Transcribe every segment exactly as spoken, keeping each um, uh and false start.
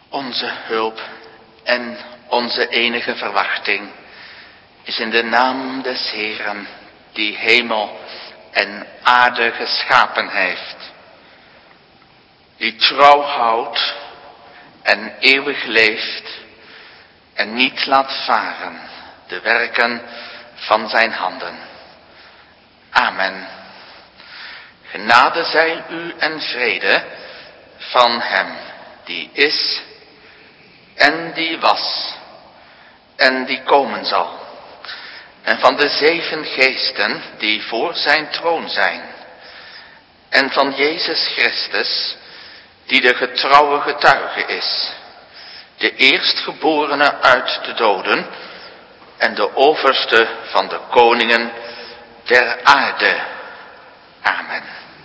Onze hulp en onze enige verwachting is in de naam des Heeren, die hemel en aarde geschapen heeft, die trouw houdt en eeuwig leeft en niet laat varen de werken van zijn handen. Amen. Genade zij u en vrede van hem die is en die was en die komen zal. En van de zeven geesten die voor zijn troon zijn. En van Jezus Christus die de getrouwe getuige is. De eerstgeborene uit de doden en de overste van de koningen der aarde. Amen.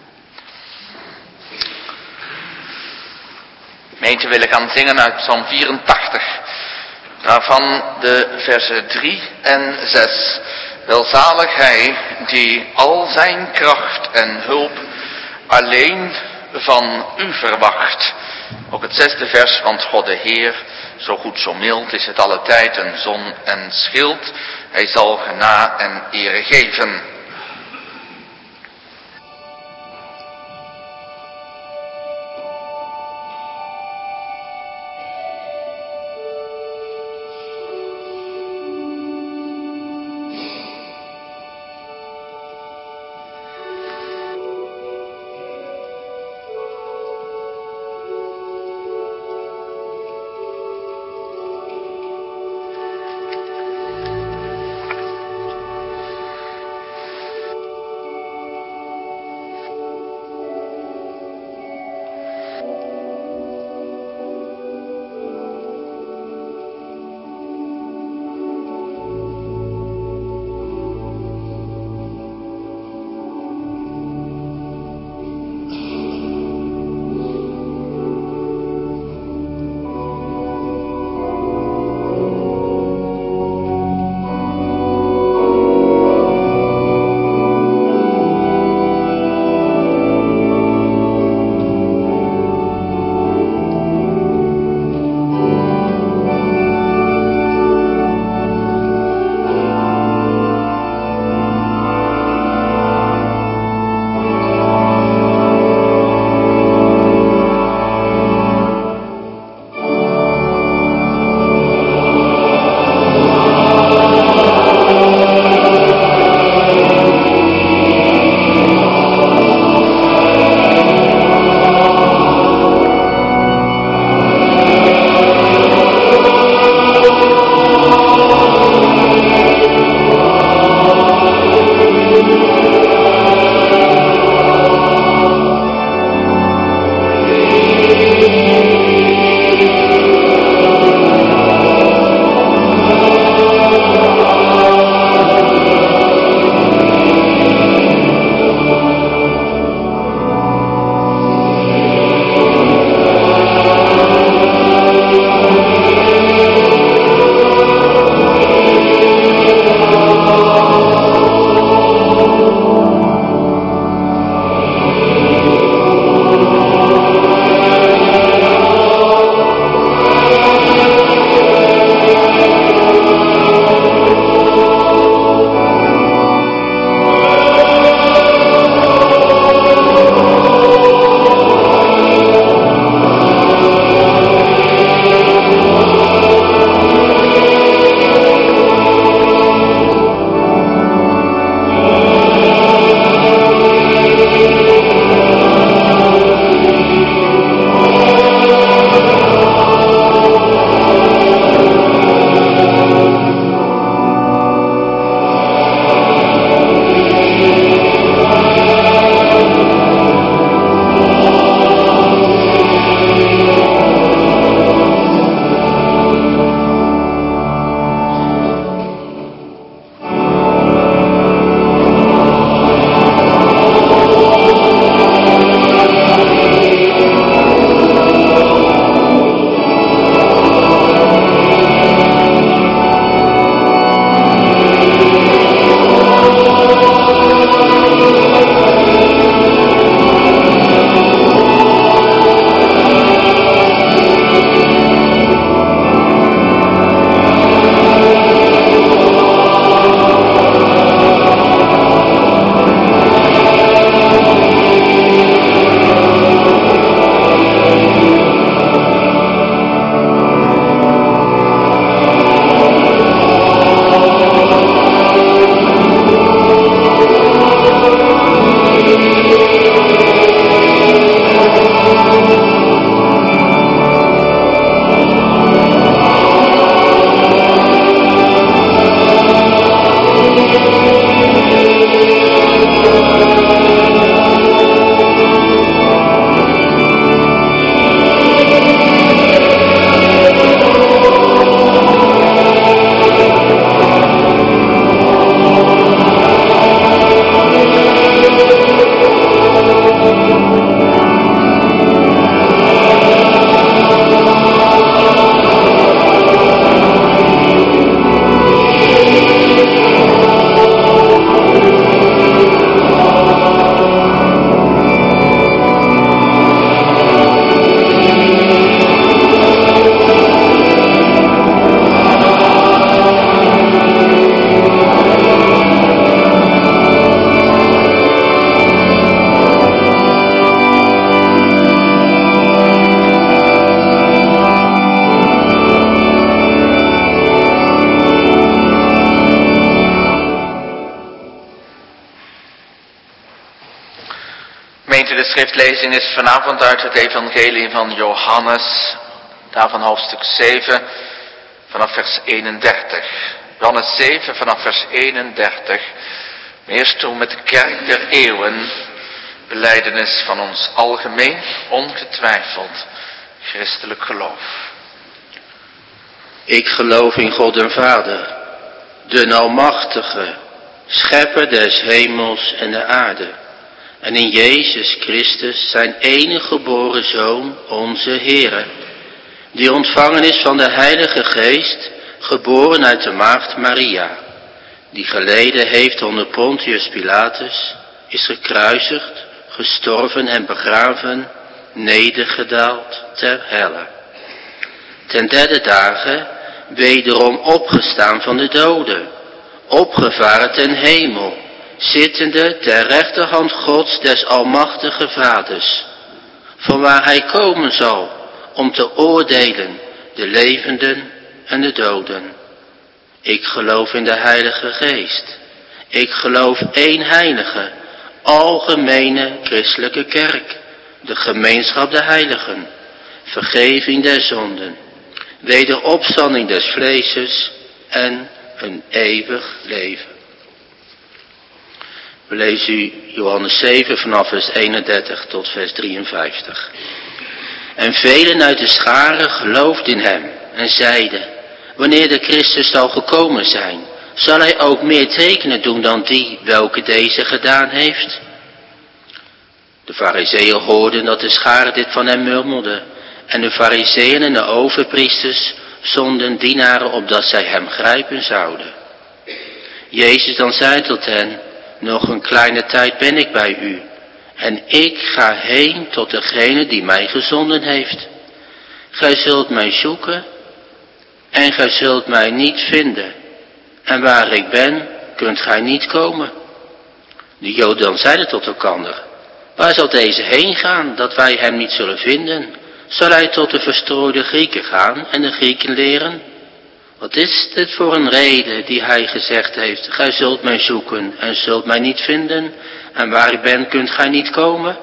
Gemeente willen gaan zingen uit Psalm vierentachtig. Daarvan de versen drie en zes. Welzalig hij die al zijn kracht en hulp alleen van u verwacht. Ook het zesde vers, want God de Heer, zo goed zo mild is het alle tijd een zon en schild. Hij zal gena en ere geven. Gemeente, de schriftlezing is vanavond uit het evangelie van Johannes, daarvan hoofdstuk zeven, vanaf vers eenendertig. Johannes zeven, vanaf vers eenendertig. Eerst toe met de kerk der eeuwen, belijdenis van ons algemeen, ongetwijfeld, christelijk geloof. Ik geloof in God en Vader, de Almachtige, schepper des hemels en de aarde. En in Jezus Christus, zijn enige geboren Zoon, onze Heere, die ontvangen is van de Heilige Geest, geboren uit de maagd Maria, die geleden heeft onder Pontius Pilatus, is gekruisigd, gestorven en begraven, nedergedaald ter helle. Ten derde dagen wederom opgestaan van de doden, opgevaren ten hemel, zittende ter rechterhand Gods des almachtige Vaders, vanwaar hij komen zal om te oordelen de levenden en de doden. Ik geloof in de Heilige Geest. Ik geloof één heilige, algemene christelijke kerk, de gemeenschap der heiligen, vergeving der zonden, wederopstanding des vleeses en een eeuwig leven. We lezen u Johannes zeven vanaf vers eenendertig tot vers drieënvijftig. En velen uit de scharen geloofden in hem en zeiden: wanneer de Christus zal gekomen zijn, zal hij ook meer tekenen doen dan die welke deze gedaan heeft. De Farizeeën hoorden dat de scharen dit van hem murmelden, en de Farizeeën en de overpriesters zonden dienaren opdat zij hem grijpen zouden. Jezus dan zei tot hen: nog een kleine tijd ben ik bij u, en ik ga heen tot degene die mij gezonden heeft. Gij zult mij zoeken, en gij zult mij niet vinden, en waar ik ben, kunt gij niet komen. De Joden dan zeiden tot elkander: waar zal deze heen gaan, dat wij hem niet zullen vinden? Zal hij tot de verstrooide Grieken gaan en de Grieken leren? Wat is dit voor een reden die hij gezegd heeft: gij zult mij zoeken en zult mij niet vinden, en waar ik ben kunt gij niet komen?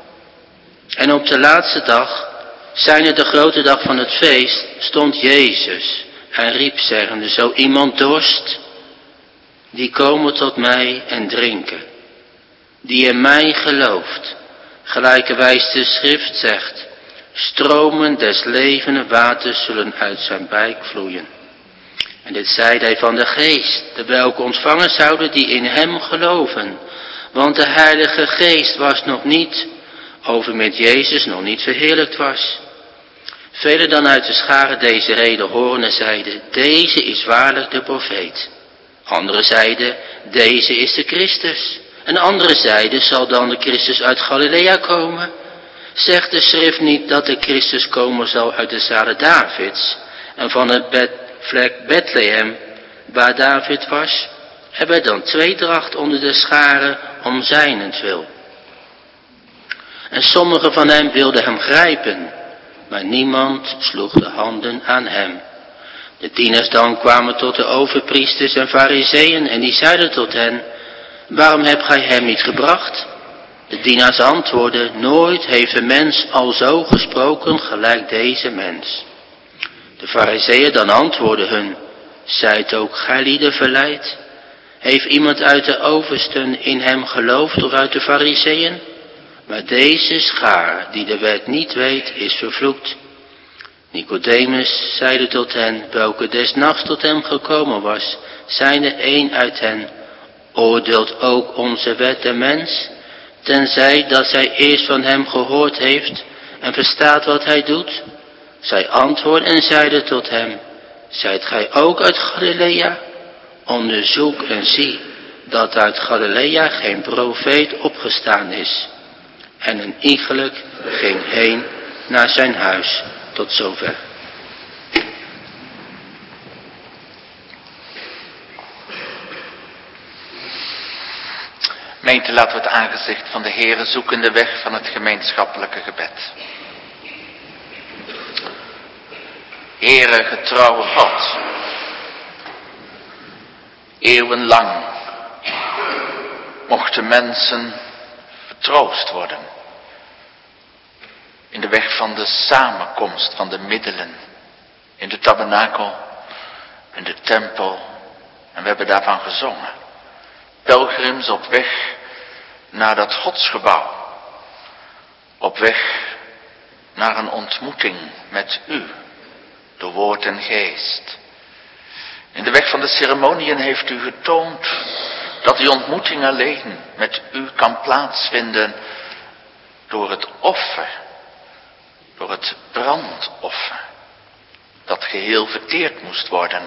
En op de laatste dag, zijnde de grote dag van het feest, stond Jezus en riep zeggende: zo iemand dorst, die komen tot mij en drinken, die in mij gelooft, gelijkerwijs de schrift zegt, stromen des levende waters zullen uit zijn buik vloeien. En dit zeide hij van de Geest, de welke ontvangen zouden die in hem geloven. Want de Heilige Geest was nog niet, over met Jezus nog niet verheerlijkt was. Velen dan uit de scharen deze reden horen en zeiden: deze is waarlijk de profeet. Anderen zeiden: deze is de Christus. En anderen zeiden: zal dan de Christus uit Galilea komen? Zegt de schrift niet dat de Christus komen zal uit de zaden Davids en van het bed vlek Bethlehem, waar David was? Er werd dan tweedracht onder de scharen om zijnentwil. En sommigen van hen wilden hem grijpen, maar niemand sloeg de handen aan hem. De dieners dan kwamen tot de overpriesters en farizeeën en die zeiden tot hen: waarom hebt gij hem niet gebracht? De dienaars antwoordden: nooit heeft een mens al zo gesproken gelijk deze mens. De farizeeën dan antwoordden hun: zijt ook gij lieden verleid? Heeft iemand uit de oversten in hem geloofd of uit de farizeeën? Maar deze schaar die de wet niet weet, is vervloekt. Nicodemus zeide tot hen, welke des nachts tot hem gekomen was, zijnde een uit hen: oordeelt ook onze wet de mens, tenzij dat zij eerst van hem gehoord heeft en verstaat wat hij doet? Zij antwoordden en zeiden tot hem: zijt gij ook uit Galilea? Onderzoek en zie dat uit Galilea geen profeet opgestaan is. En een iegelijk ging heen naar zijn huis. Tot zover. Gemeente, laten we het aangezicht van de Heere zoeken, de weg van het gemeenschappelijke gebed. Heere, getrouwe God, eeuwenlang mochten mensen vertroost worden. In de weg van de samenkomst van de middelen. In de tabernakel, in de tempel. En we hebben daarvan gezongen. Pelgrims op weg naar dat godsgebouw. Op weg naar een ontmoeting met u. Door woord en geest. In de weg van de ceremoniën heeft u getoond dat die ontmoeting alleen met u kan plaatsvinden door het offer. Door het brandoffer. Dat geheel verteerd moest worden.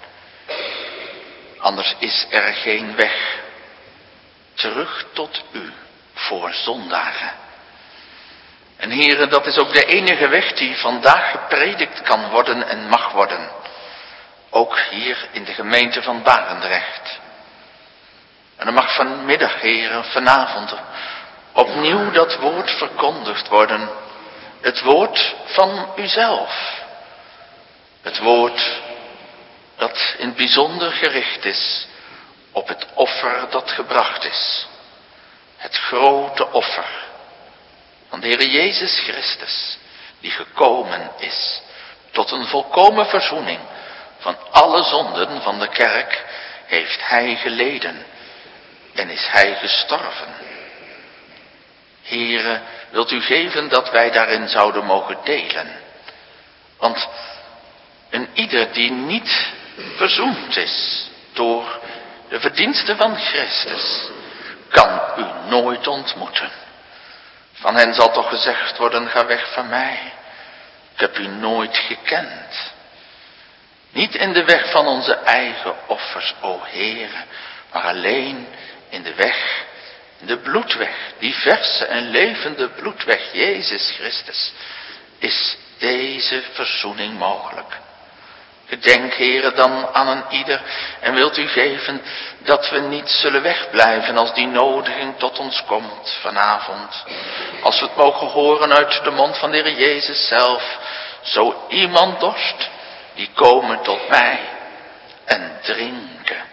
Anders is er geen weg terug tot u voor zondaren. En heren, dat is ook de enige weg die vandaag gepredikt kan worden en mag worden. Ook hier in de gemeente van Barendrecht. En er mag vanmiddag, heren, vanavond opnieuw dat woord verkondigd worden. Het woord van uzelf. Het woord dat in het bijzonder gericht is op het offer dat gebracht is. Het grote offer van de Heer Jezus Christus, die gekomen is tot een volkomen verzoening van alle zonden van de kerk, heeft Hij geleden en is Hij gestorven. Heere, wilt u geven dat wij daarin zouden mogen delen? Want een ieder die niet verzoend is door de verdiensten van Christus, kan u nooit ontmoeten. Van hen zal toch gezegd worden, ga weg van mij. Ik heb u nooit gekend. Niet in de weg van onze eigen offers, o Heere, maar alleen in de weg, in de bloedweg, die verse en levende bloedweg, Jezus Christus, is deze verzoening mogelijk. Gedenk, Heere, dan aan een ieder en wilt u geven dat we niet zullen wegblijven als die nodiging tot ons komt vanavond. Als we het mogen horen uit de mond van de Heer Jezus zelf. Zo iemand dorst, die komen tot mij en drinken.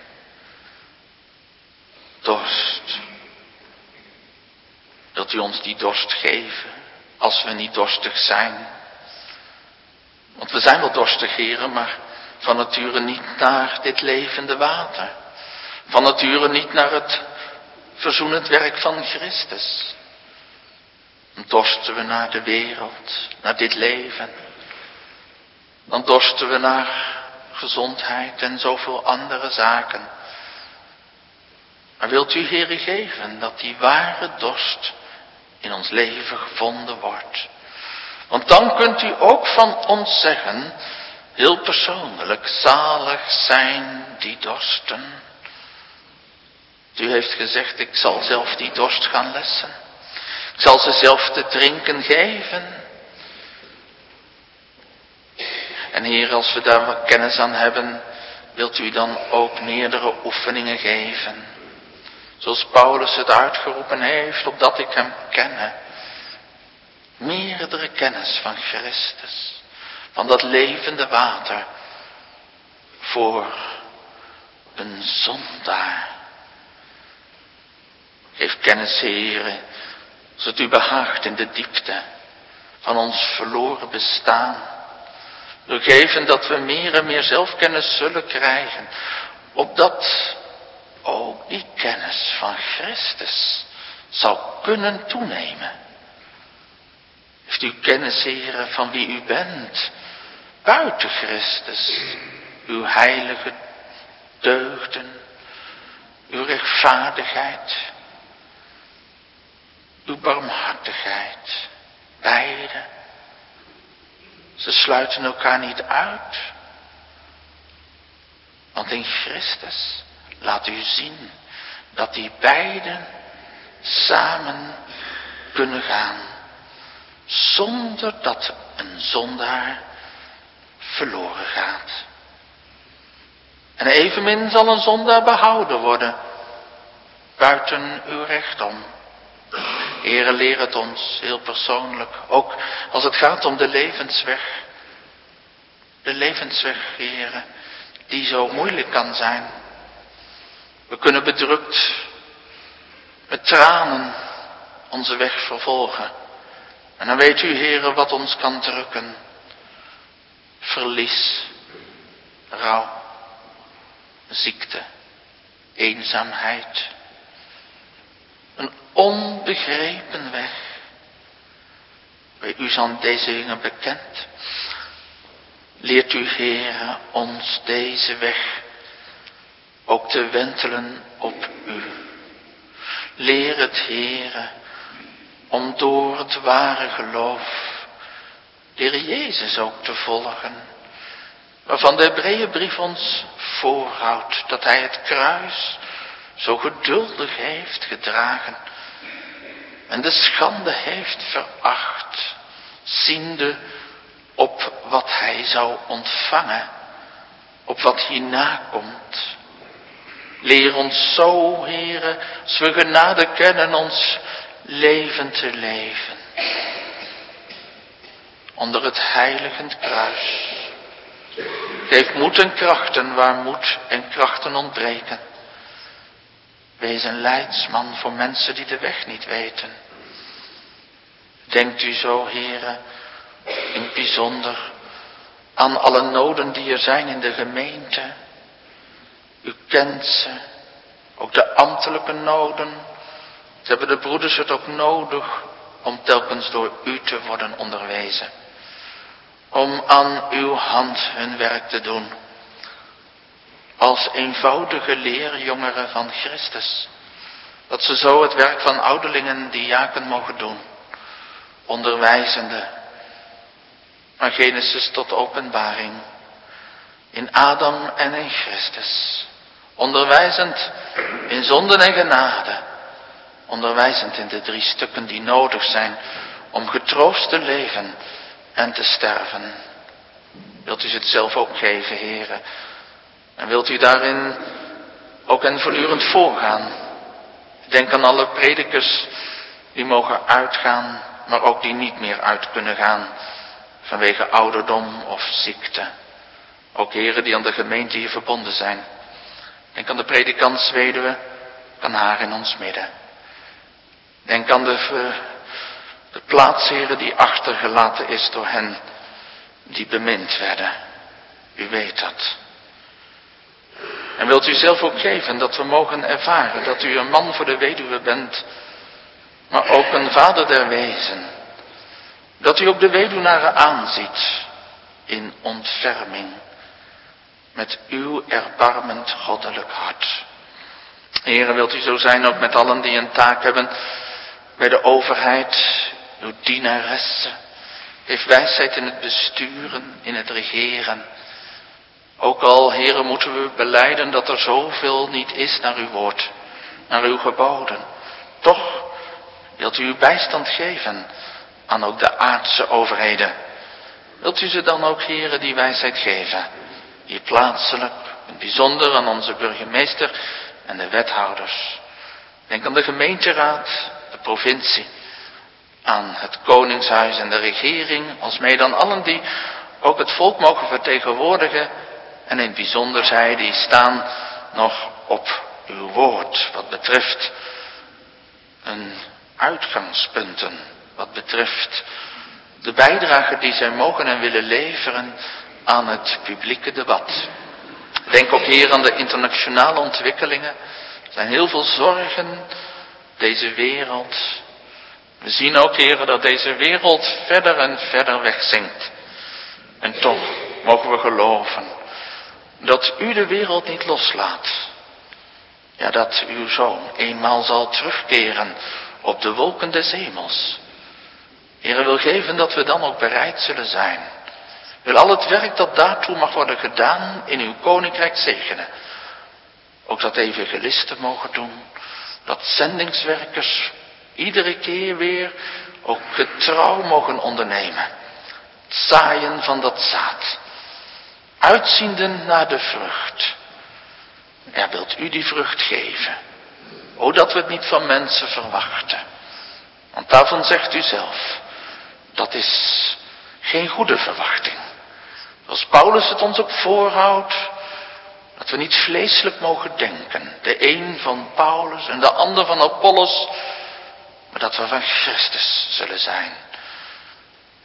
Dorst. Wilt u ons die dorst geven als we niet dorstig zijn? Want we zijn wel dorstig, heren, maar van nature niet naar dit levende water. Van nature niet naar het verzoenend werk van Christus. Dan dorsten we naar de wereld, naar dit leven. Dan dorsten we naar gezondheid en zoveel andere zaken. Maar wilt u, Heere, geven dat die ware dorst in ons leven gevonden wordt? Want dan kunt u ook van ons zeggen, heel persoonlijk, zalig zijn die dorsten. U heeft gezegd, ik zal zelf die dorst gaan lessen. Ik zal ze zelf te drinken geven. En Heer, als we daar wat kennis aan hebben, wilt u dan ook meerdere oefeningen geven. Zoals Paulus het uitgeroepen heeft, opdat ik hem kenne. Meerdere kennis van Christus. Van dat levende water. Voor een zondaar. Geef kennis, Heere, als het u behaagt in de diepte van ons verloren bestaan. Door geven dat we meer en meer zelfkennis zullen krijgen. Opdat ook die kennis van Christus zou kunnen toenemen. Heeft u kennis, Heere, van wie u bent, buiten Christus, uw heilige deugden, uw rechtvaardigheid, uw barmhartigheid, beide. Ze sluiten elkaar niet uit. Want in Christus laat u zien dat die beiden samen kunnen gaan. Zonder dat een zondaar verloren gaat. En evenmin zal een zondaar behouden worden. Buiten uw recht om. Heere, leer het ons heel persoonlijk. Ook als het gaat om de levensweg. De levensweg, Heere, die zo moeilijk kan zijn. We kunnen bedrukt met tranen onze weg vervolgen. En dan weet u, Heere, wat ons kan drukken. Verlies, rouw, ziekte, eenzaamheid. Een onbegrepen weg. Bij u zijn deze dingen bekend. Leert u, Heere, ons deze weg ook te wentelen op u. Leer het, Heere, om door het ware geloof de Heer Jezus ook te volgen. Waarvan de Hebreeënbrief ons voorhoudt dat hij het kruis zo geduldig heeft gedragen. En de schande heeft veracht, ziende op wat hij zou ontvangen, op wat hierna komt. Leer ons zo, Heere, als we genade kennen, ons leven te leven. Onder het heiligend kruis. Geef moed en krachten waar moed en krachten ontbreken. Wees een leidsman voor mensen die de weg niet weten. Denkt u zo, Heere, in het bijzonder aan alle noden die er zijn in de gemeente. U kent ze, ook de ambtelijke noden. Ze hebben de broeders het ook nodig om telkens door u te worden onderwezen. Om aan uw hand hun werk te doen. Als eenvoudige leerjongeren van Christus. Dat ze zo het werk van ouderlingen, diaken mogen doen. Onderwijzende. Van Genesis tot openbaring. In Adam en in Christus. Onderwijzend in zonden en genade. Onderwijzend in de drie stukken die nodig zijn om getroost te leven en te sterven. Wilt u het zelf ook geven, Heere? En wilt u daarin ook en voortdurend voorgaan? Denk aan alle predikers die mogen uitgaan, maar ook die niet meer uit kunnen gaan vanwege ouderdom of ziekte. Ook heren die aan de gemeente hier verbonden zijn. Denk aan de predikantsweduwe, aan haar in ons midden. Denk aan de, de plaatsheren die achtergelaten is door hen die bemind werden. U weet dat. En wilt u zelf ook geven dat we mogen ervaren dat u een man voor de weduwe bent, maar ook een vader der wezen. Dat u ook de weduwnaren aanziet in ontferming met uw erbarmend goddelijk hart. Heere, wilt u zo zijn ook met allen die een taak hebben bij de overheid, uw dienaressen. Geef wijsheid in het besturen, in het regeren. Ook al, Heere, moeten we belijden dat er zoveel niet is naar uw woord, naar uw geboden. Toch wilt u uw bijstand geven aan ook de aardse overheden. Wilt u ze dan ook, Heere, die wijsheid geven? Hier plaatselijk, in het bijzonder aan onze burgemeester en de wethouders. Denk aan de gemeenteraad, de provincie, aan het koningshuis en de regering, alsmede aan allen die ook het volk mogen vertegenwoordigen. En in het bijzonder zij die staan nog op uw woord, wat betreft een uitgangspunten, wat betreft de bijdrage die zij mogen en willen leveren aan het publieke debat. Denk ook hier aan de internationale ontwikkelingen. Er zijn heel veel zorgen, deze wereld. We zien ook, heren, dat deze wereld verder en verder wegzinkt. En toch mogen we geloven dat u de wereld niet loslaat. Ja, dat uw zoon eenmaal zal terugkeren op de wolken des hemels. Heere, wil geven dat we dan ook bereid zullen zijn. Wil al het werk dat daartoe mag worden gedaan in uw koninkrijk zegenen. Ook dat evangelisten mogen doen. Dat zendingswerkers iedere keer weer ook getrouw mogen ondernemen. Het zaaien van dat zaad. Uitziende naar de vrucht. Ja, wilt u die vrucht geven. O, dat we het niet van mensen verwachten. Want daarvan zegt u zelf. Dat is geen goede verwachting. Zoals Paulus het ons ook voorhoudt. Dat we niet vleeselijk mogen denken. De een van Paulus en de ander van Apollos. Maar dat we van Christus zullen zijn.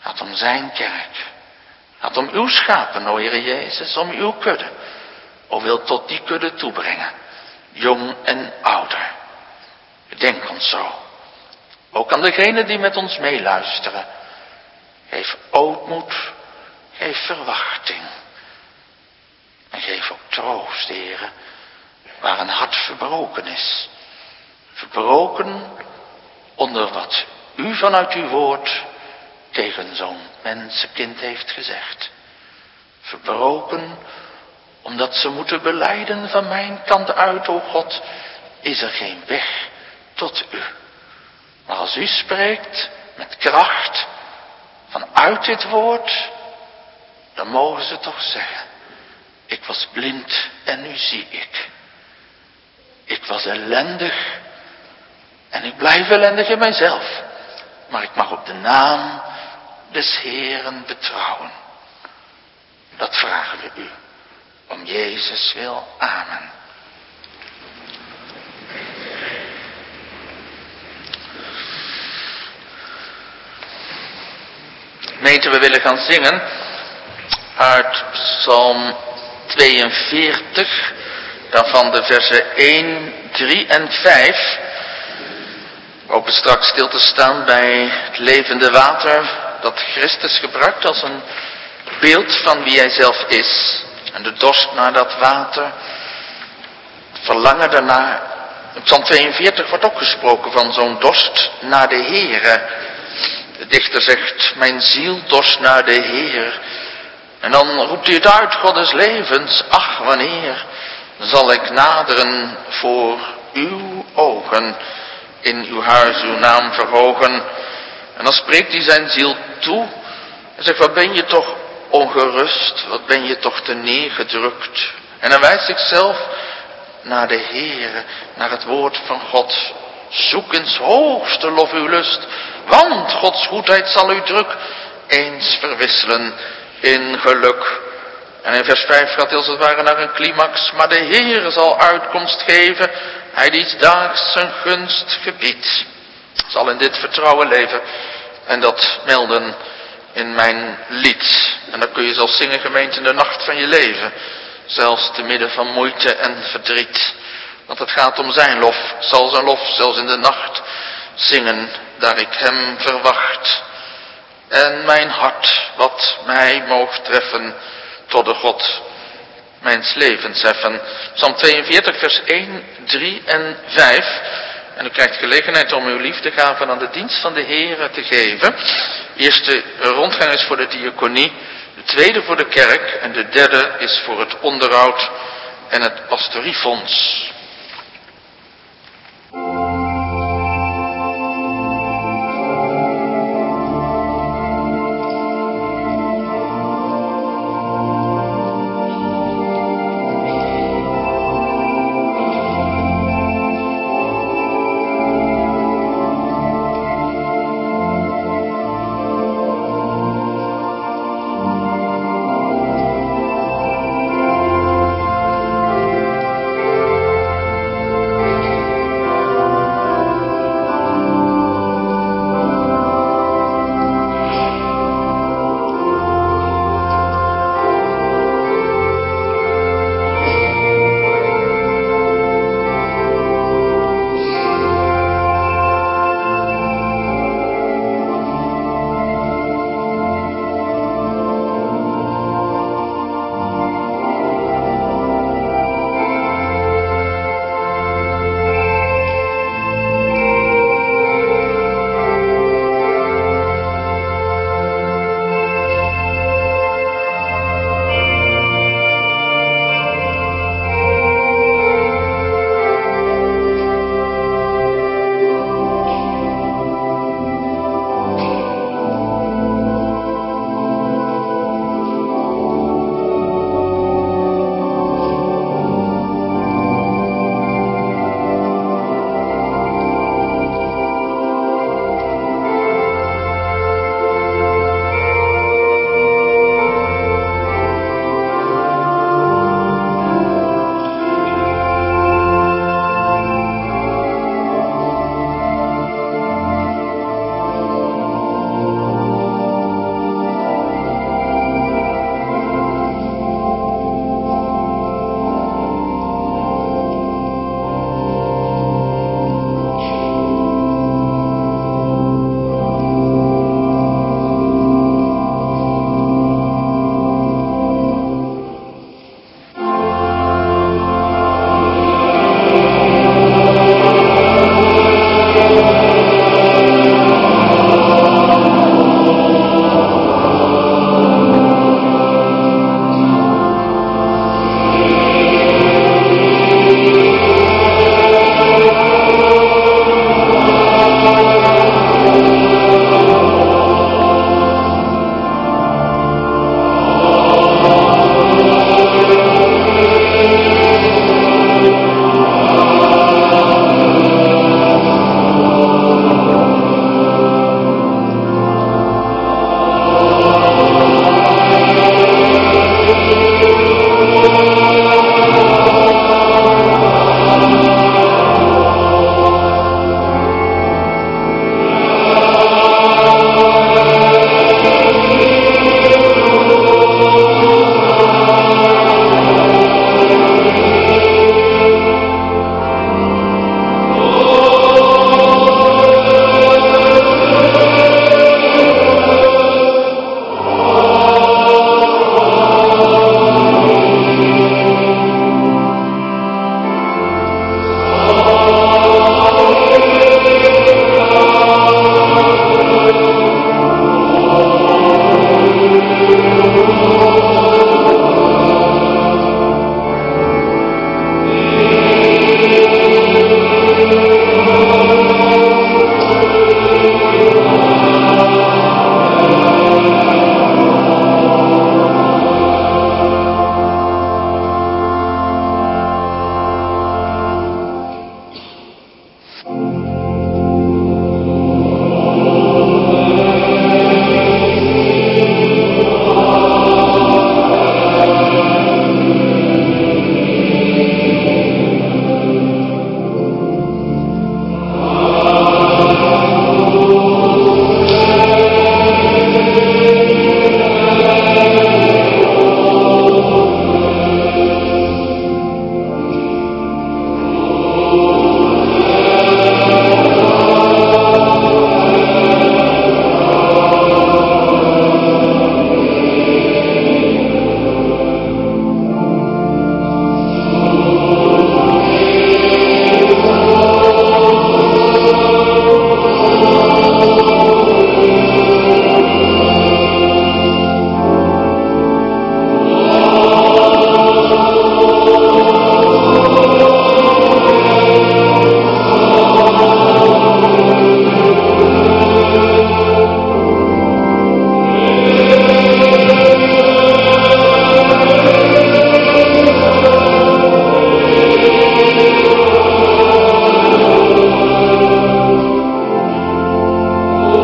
gaat om zijn kerk. Gaat om uw schapen, o Heere Jezus, om uw kudde. O wil tot die kudde toebrengen, jong en ouder. Bedenk ons zo. Ook aan degenen die met ons meeluisteren. Geef ootmoed, geef verwachting. En geef ook troost, Heere, waar een hart verbroken is. Verbroken onder wat u vanuit uw woord tegen zo'n mensenkind heeft gezegd. Verbroken omdat ze moeten belijden van mijn kant uit, o God, is er geen weg tot u. Maar als u spreekt met kracht vanuit dit woord, dan mogen ze toch zeggen, ik was blind en nu zie ik. Ik was ellendig en ik blijf ellendig in mijzelf. Maar ik mag op de naam des Heeren betrouwen. Dat vragen we u. Om Jezus wil. Amen. Gemeente, we willen gaan zingen uit Psalm tweeënveertig, daarvan de versen één, drie en vijf. We hopen straks stil te staan bij het levende water dat Christus gebruikt als een beeld van wie hij zelf is. En de dorst naar dat water, het verlangen daarnaar. In Psalm tweeënveertig wordt ook gesproken van zo'n dorst naar de Heere. De dichter zegt, mijn ziel dorst naar de Heer. En dan roept hij het uit, God des levens, ach wanneer zal ik naderen voor uw ogen, in uw huis uw naam verhogen. En dan spreekt hij zijn ziel toe en zegt, wat ben je toch ongerust, wat ben je toch te neergedrukt. En dan wijst zichzelf naar de Heere, naar het woord van God. Zoek ins hoogste lof uw lust, want Gods goedheid zal u druk eens verwisselen in geluk. En in vers vijf gaat hij als het ware naar een climax. Maar de Heere zal uitkomst geven, hij die daags zijn gunst gebiedt. Zal in dit vertrouwen leven en dat melden in mijn lied. En dan kun je zelfs zingen, gemeente, in de nacht van je leven. Zelfs te midden van moeite en verdriet. Want het gaat om zijn lof. Zal zijn lof zelfs in de nacht zingen, daar ik hem verwacht. En mijn hart, wat mij moogt treffen, tot de God mijns levens heffen. Psalm tweeënveertig, vers één, drie en vijf. En u krijgt gelegenheid om uw liefdegaven aan de dienst van de Heere te geven. De eerste rondgang is voor de diaconie, de tweede voor de kerk en de derde is voor het onderhoud en het pastoriefonds.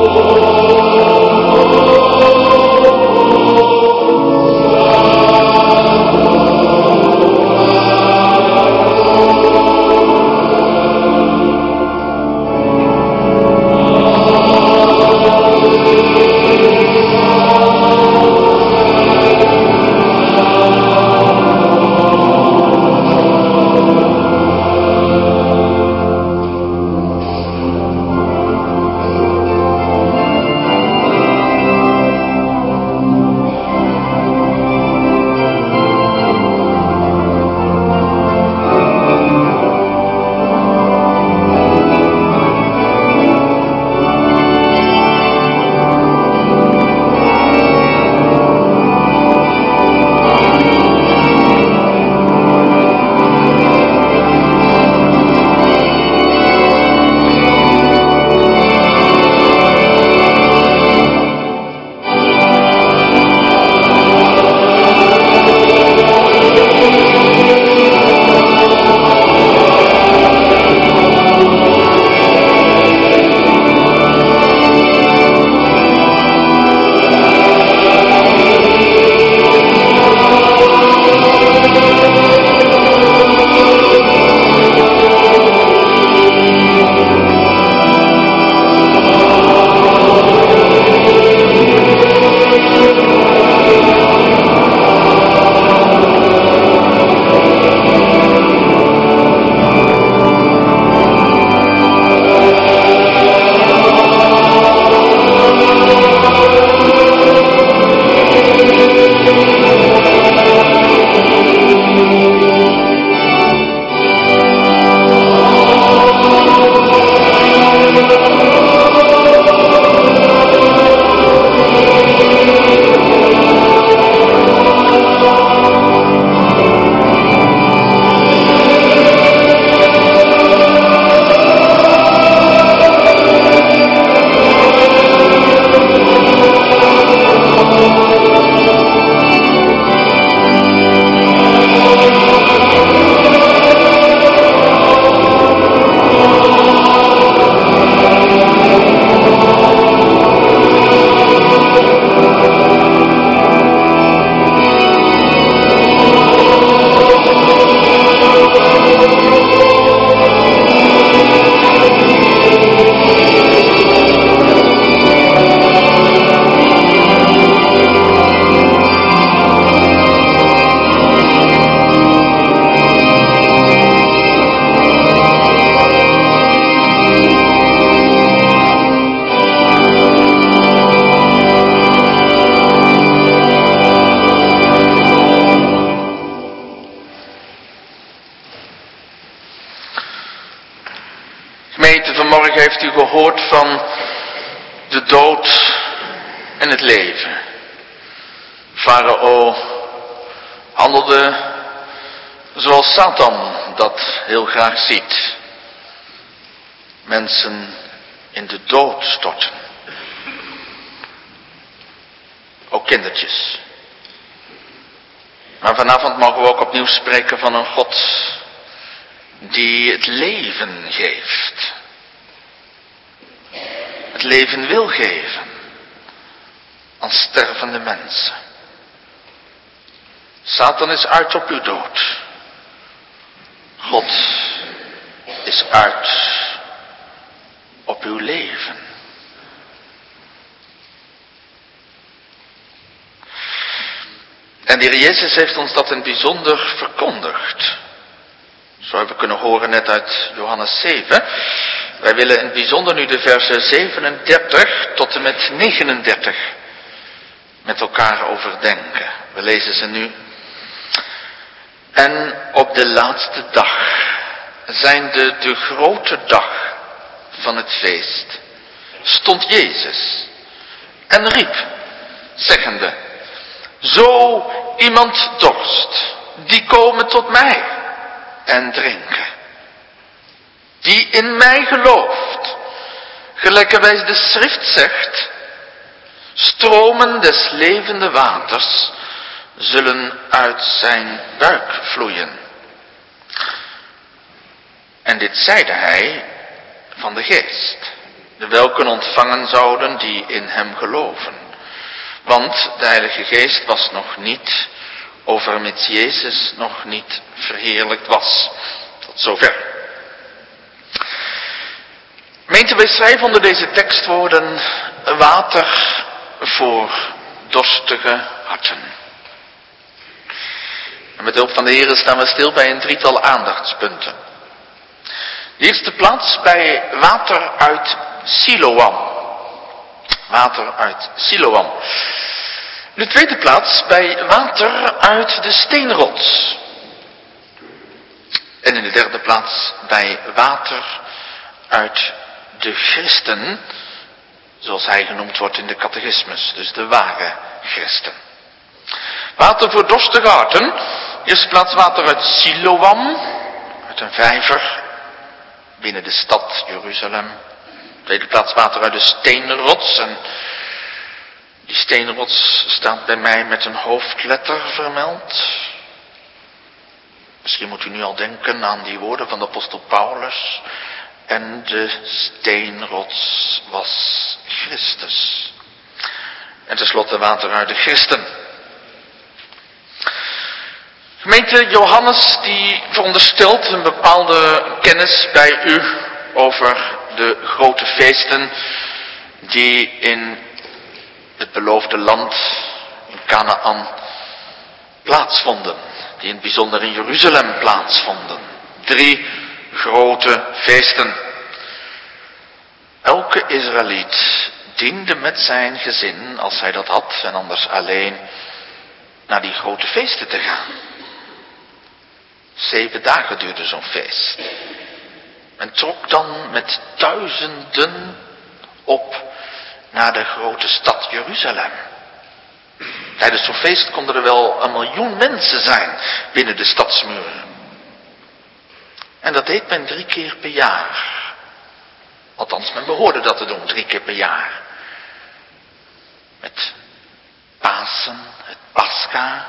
Gemeente, vanmorgen heeft u gehoord van de dood en het leven. Farao handelde zoals Satan dat heel graag ziet. Mensen in de dood storten. Ook kindertjes. Maar vanavond mogen we ook opnieuw spreken van een God die het leven geeft. Het leven wil geven aan stervende mensen. Satan is uit op uw dood. God is uit op uw leven. En de Heer Jezus heeft ons dat in het bijzonder verkondigd. Zo hebben we kunnen horen net uit Johannes zeven. Wij willen in het bijzonder nu de versen zevenendertig tot en met negenendertig met elkaar overdenken. We lezen ze nu. En op de laatste dag, zijnde de grote dag van het feest, stond Jezus en riep, zeggende, zo iemand dorst, die komen tot mij en drinken. Die in mij gelooft, gelijkerwijs de schrift zegt, stromen des levende waters zullen uit zijn buik vloeien. En dit zeide hij van de geest, de welken ontvangen zouden die in hem geloven. Want de Heilige Geest was nog niet, overmits Jezus nog niet verheerlijkt was. Tot zover. Gemeente, wij schrijven onder deze tekstwoorden water voor dorstige harten. En met hulp van de Heer staan we stil bij een drietal aandachtspunten. De eerste plaats bij water uit Siloam. Water uit Siloam. De tweede plaats bij water uit de steenrots. En in de derde plaats bij water uit de christen, zoals hij genoemd wordt in de catechismus, dus de ware christen. Water voor dorstige harten. Eerste plaats water uit Siloam, uit een vijver binnen de stad Jeruzalem. Tweede plaats water uit de steenrots. En die steenrots staat bij mij met een hoofdletter vermeld. Misschien moet u nu al denken aan die woorden van de apostel Paulus. En de steenrots was Christus. En tenslotte water uit de christen. Gemeente, Johannes die veronderstelt een bepaalde kennis bij u over de grote feesten die in het beloofde land, in Kanaan, plaatsvonden. Die in het bijzonder in Jeruzalem plaatsvonden. Drie grote feesten. Elke Israëliet diende met zijn gezin, als hij dat had, en anders alleen, naar die grote feesten te gaan. Zeven dagen duurde zo'n feest. Men trok dan met duizenden op naar de grote stad Jeruzalem. Tijdens zo'n feest konden er wel een miljoen mensen zijn binnen de stadsmuren. En dat deed men drie keer per jaar. Althans, men behoorde dat te doen, drie keer per jaar. Met Pasen, het Pascha.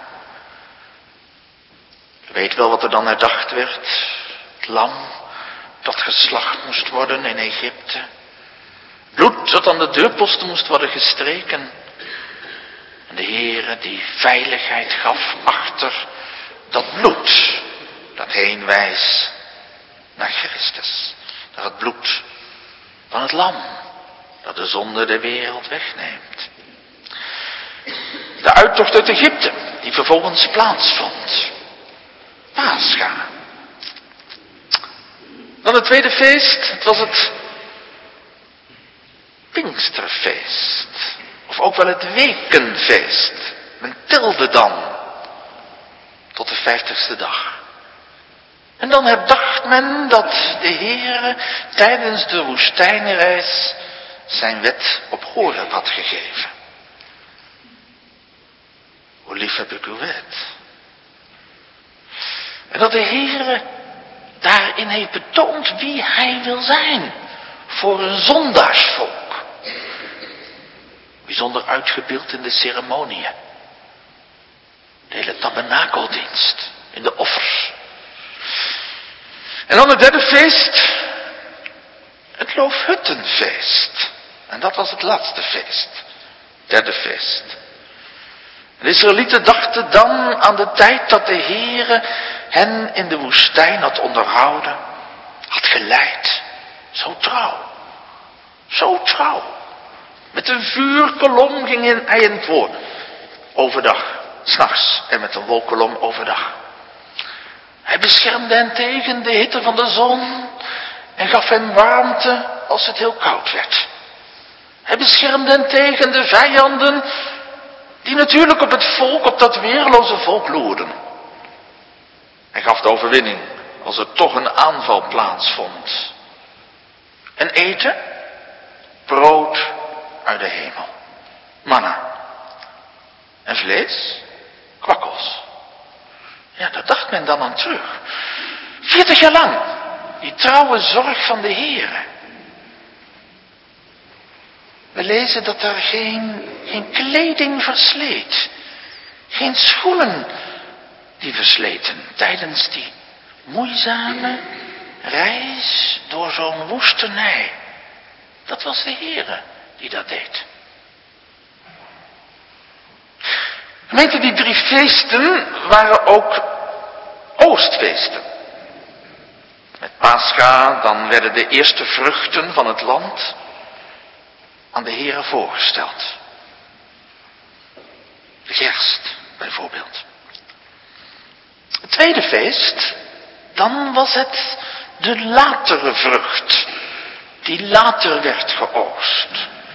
Je weet wel wat er dan herdacht werd. Het lam dat geslacht moest worden in Egypte. Bloed dat aan de deurposten moest worden gestreken. En de Heere die veiligheid gaf achter dat bloed. Dat heen wijst naar Christus. Naar het bloed van het lam. Dat de zonde de wereld wegneemt. De uittocht uit Egypte. Die vervolgens plaatsvond. Pascha. Dan het tweede feest. Het was het Pinksterfeest. Of ook wel het Wekenfeest. Men telde dan tot de vijftigste dag. En dan herdacht men dat de Heere tijdens de woestijnreis zijn wet op Horeb had gegeven. Hoe lief heb ik uw wet. En dat de Heere daarin heeft betoond wie hij wil zijn voor een zondaarsvolk. Bijzonder uitgebeeld in de ceremoniën. De hele tabernakeldienst, in de offers. En dan het derde feest, het Loofhuttenfeest. En dat was het laatste feest, derde feest. De Israëlieten dachten dan aan de tijd dat de Heere hen in de woestijn had onderhouden, had geleid. Zo trouw, zo trouw. Met een vuurkolom ging hij hen voor, overdag, 's nachts, en met een wolkolom overdag. Hij beschermde hen tegen de hitte van de zon en gaf hen warmte als het heel koud werd. Hij beschermde hen tegen de vijanden die natuurlijk op het volk, op dat weerloze volk loerden. Hij gaf de overwinning als er toch een aanval plaatsvond. En eten? Brood uit de hemel. Manna. En vlees? Kwakkels. Ja, daar dacht men dan aan terug. Veertig jaar lang. Die trouwe zorg van de Heere. We lezen dat er geen, geen kleding versleet. Geen schoenen die versleten. Tijdens die moeizame reis door zo'n woestenij. Dat was de Heere die dat deed. Gemeente, die drie feesten waren ook oostfeesten. Met Pascha, dan werden de eerste vruchten van het land aan de Heere voorgesteld. De gerst, bijvoorbeeld. Het tweede feest, dan was het de latere vrucht, die later werd geoogst.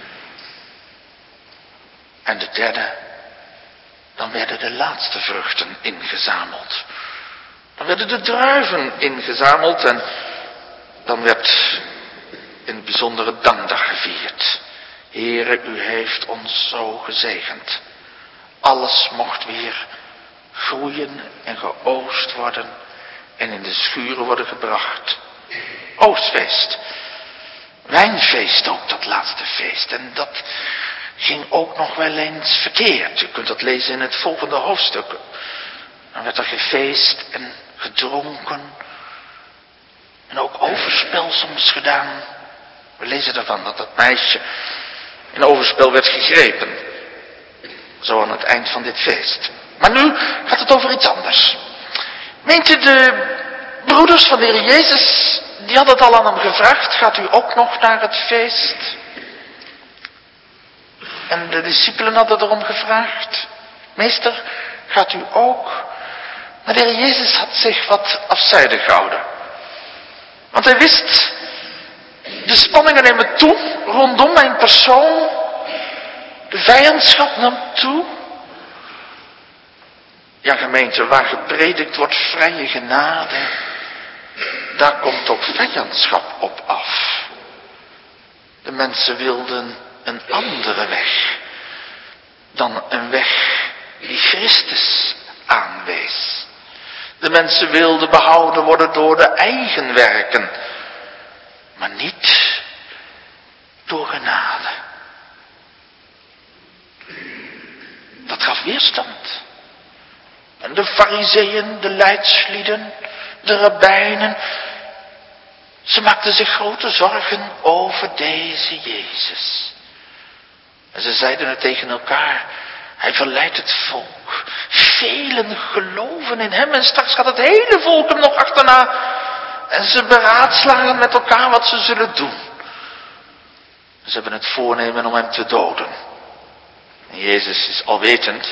En de derde, dan werden de laatste vruchten ingezameld. Dan werden de druiven ingezameld en dan werd in het bijzondere dankdag gevierd. Heere, u heeft ons zo gezegend. Alles mocht weer groeien en geoogst worden en in de schuren worden gebracht. Oostfeest. Wijnfeest ook, dat laatste feest. En dat ging ook nog wel eens verkeerd. U kunt dat lezen in het volgende hoofdstuk. Dan werd er gefeest en gedronken. En ook overspel soms gedaan. We lezen ervan dat dat meisje in overspel werd gegrepen. Zo aan het eind van dit feest. Maar nu gaat het over iets anders. Meent u, de broeders van de Heer Jezus, die hadden het al aan hem gevraagd, gaat u ook nog naar het feest? En de discipelen hadden erom gevraagd, meester, gaat u ook? Maar de Heer Jezus had zich wat afzijdig gehouden. Want hij wist, de spanningen nemen toe rondom mijn persoon. De vijandschap nam toe. Ja, gemeente, waar gepredikt wordt vrije genade, daar komt ook vijandschap op af. De mensen wilden een andere weg dan een weg die Christus aanwees. De mensen wilden behouden worden door de eigen werken, maar niet door genade. Dat gaf weerstand. En de farizeeën, de leidslieden, de rabbijnen, ze maakten zich grote zorgen over deze Jezus. En ze zeiden het tegen elkaar, hij verleidt het volk. Velen geloven in hem en straks gaat het hele volk hem nog achterna. En ze beraadslagen met elkaar wat ze zullen doen. Ze hebben het voornemen om hem te doden. En Jezus is alwetend.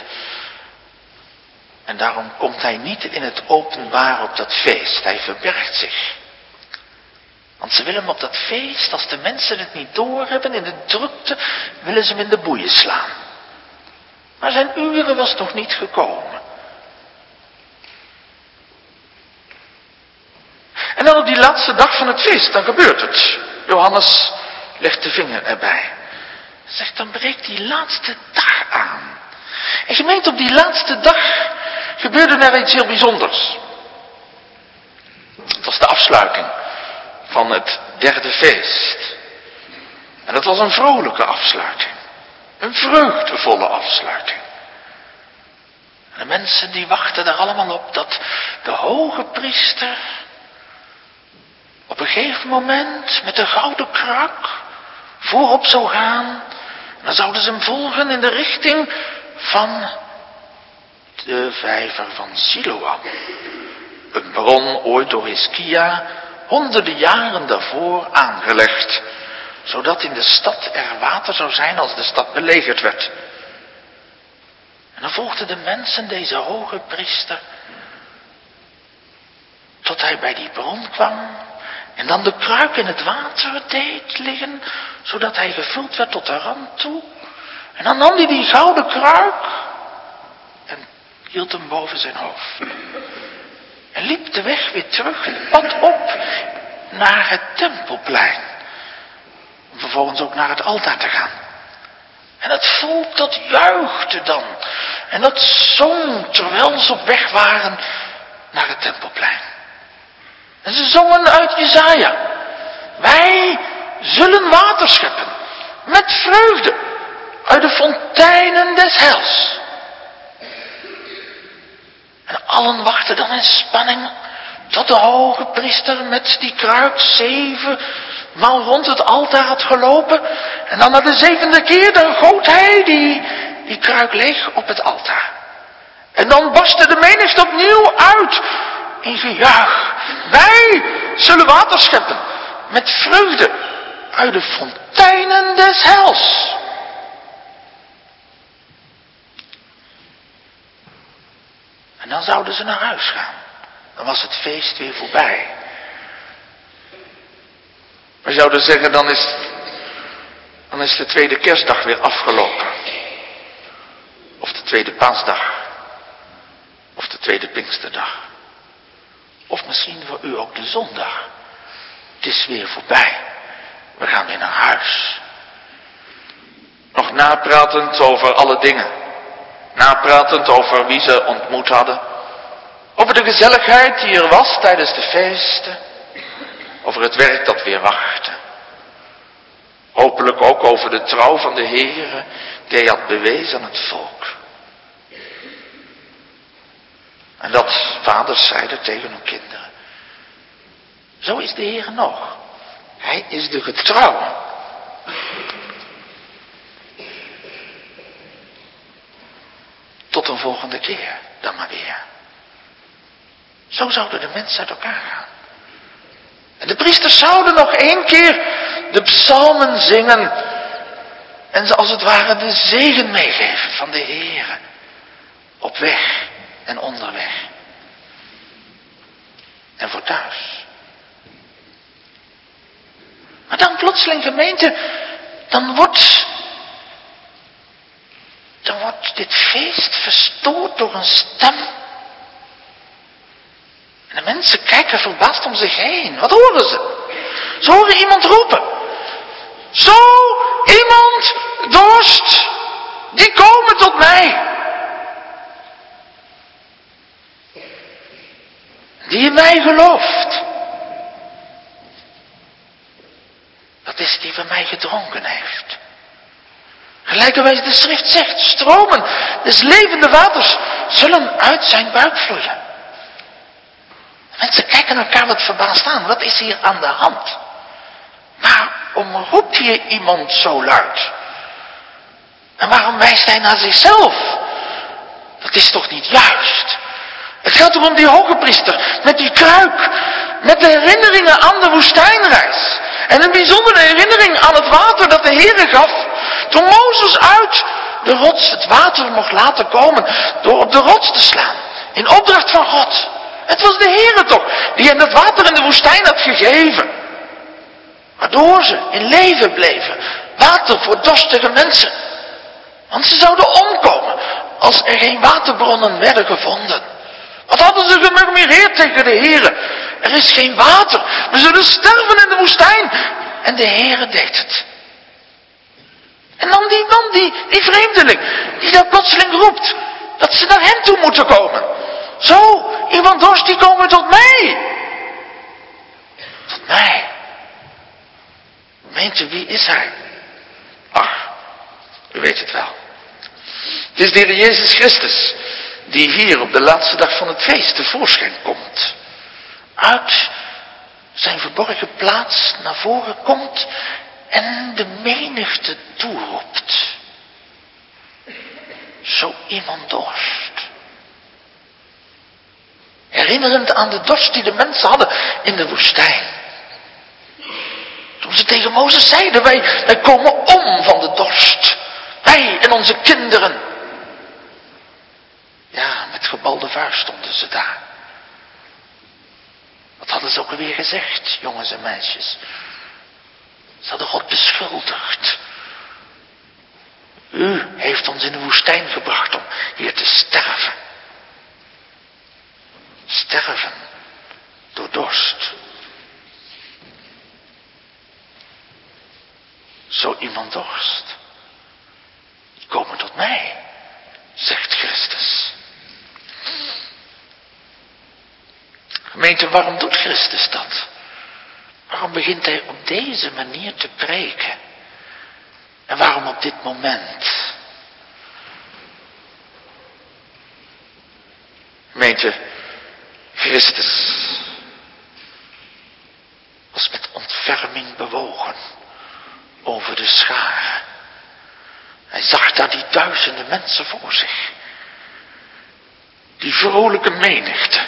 En daarom komt hij niet in het openbaar op dat feest. Hij verbergt zich. Want ze willen hem op dat feest, als de mensen het niet doorhebben, in de drukte, willen ze hem in de boeien slaan. Maar zijn uren was nog niet gekomen. En dan op die laatste dag van het feest, dan gebeurt het. Johannes legt de vinger erbij. Hij zegt, dan breekt die laatste dag aan. En gemeente, op die laatste dag gebeurde er iets heel bijzonders. Het was de afsluiting van het derde feest. En dat was een vrolijke afsluiting. Een vreugdevolle afsluiting. En de mensen die wachten er allemaal op dat de hoge priester op een gegeven moment met de gouden kruik voorop zou gaan. En dan zouden ze hem volgen in de richting van de vijver van Siloam. Een bron ooit door Hiskia honderden jaren daarvoor aangelegd, zodat in de stad er water zou zijn als de stad belegerd werd. En dan volgden de mensen deze hoge priester, tot hij bij die bron kwam en dan de kruik in het water deed liggen, zodat hij gevuld werd tot de rand toe. En dan nam hij die gouden kruik en hield hem boven zijn hoofd. En liep de weg weer terug, het pad op, naar het Tempelplein. Om vervolgens ook naar het altaar te gaan. En het volk dat juichte dan. En dat zong terwijl ze op weg waren naar het Tempelplein. En ze zongen uit Jesaja. Wij zullen water scheppen. Met vreugde. Uit de fonteinen des heils. En allen wachten dan in spanning tot de hoge priester met die kruik zeven maal rond het altaar had gelopen. En dan na de zevende keer, dan goot hij die, die kruik leeg op het altaar. En dan barstte de menigte opnieuw uit in gejuich. Wij zullen water scheppen met vreugde uit de fonteinen des heils. En dan zouden ze naar huis gaan. Dan was het feest weer voorbij. We zouden zeggen, dan is, dan is de tweede kerstdag weer afgelopen. Of de tweede paasdag. Of de tweede pinksterdag. Of misschien voor u ook de zondag. Het is weer voorbij. We gaan weer naar huis. Nog napratend over alle dingen. Napratend over wie ze ontmoet hadden. Over de gezelligheid die er was tijdens de feesten. Over het werk dat weer wachtte. Hopelijk ook over de trouw van de Heere die hij had bewezen aan het volk. En dat vaders zeiden tegen hun kinderen. Zo is de Heere nog. Hij is de getrouwe. Tot een volgende keer dan maar weer. Zo zouden de mensen uit elkaar gaan. En de priesters zouden nog één keer de psalmen zingen. En ze als het ware de zegen meegeven van de Heere. Op weg en onderweg. En voor thuis. Maar dan plotseling gemeente, dan wordt, dan wordt dit feest verstoord door een stem. En de mensen kijken verbaasd om zich heen. Wat horen ze? Ze horen iemand roepen. Zo iemand dorst, die komen tot mij. Die in mij gelooft. Dat is die van mij gedronken heeft. Gelijkerwijs de schrift zegt, stromen des levende waters zullen uit zijn buik vloeien. Mensen kijken elkaar wat verbaasd aan. Wat is hier aan de hand? Waarom roept hier iemand zo luid? En waarom wijst hij naar zichzelf? Dat is toch niet juist? Het gaat toch om die hoge priester met die kruik. Met de herinneringen aan de woestijnreis. En een bijzondere herinnering aan het water dat de Heere gaf. Toen Mozes uit de rots het water mocht laten komen. Door op de rots te slaan. In opdracht van God. Het was de Heere toch die hem dat water in de woestijn had gegeven. Waardoor ze in leven bleven. Water voor dorstige mensen. Want ze zouden omkomen als er geen waterbronnen werden gevonden. Wat hadden ze gemurmureerd tegen de Heere? Er is geen water. We zullen sterven in de woestijn. En de Heere deed het. En dan die man, die, die vreemdeling, die daar plotseling roept. Dat ze naar hem toe moeten komen. Zo, iemand dorst, die komen tot mij. Tot mij. Meent u, wie is hij? Ach, u weet het wel. Het is de Heer Jezus Christus, die hier op de laatste dag van het feest tevoorschijn komt. Uit zijn verborgen plaats naar voren komt en de menigte toeroept. Zo iemand dorst. Herinnerend aan de dorst die de mensen hadden in de woestijn. Toen ze tegen Mozes zeiden, wij, wij komen om van de dorst. Wij en onze kinderen. Ja, met gebalde vuist stonden ze daar. Wat hadden ze ook alweer gezegd, jongens en meisjes? Ze hadden God beschuldigd. U heeft ons in de woestijn gebracht om hier te sterven. Sterven door dorst. Zo iemand dorst. Komen tot mij, zegt Christus. Gemeente, waarom doet Christus dat? Waarom begint hij op deze manier te preken? En waarom op dit moment? Gemeente, Christus was met ontvangst ontferming bewogen over de scharen. Hij zag daar die duizenden mensen voor zich. Die vrolijke menigte.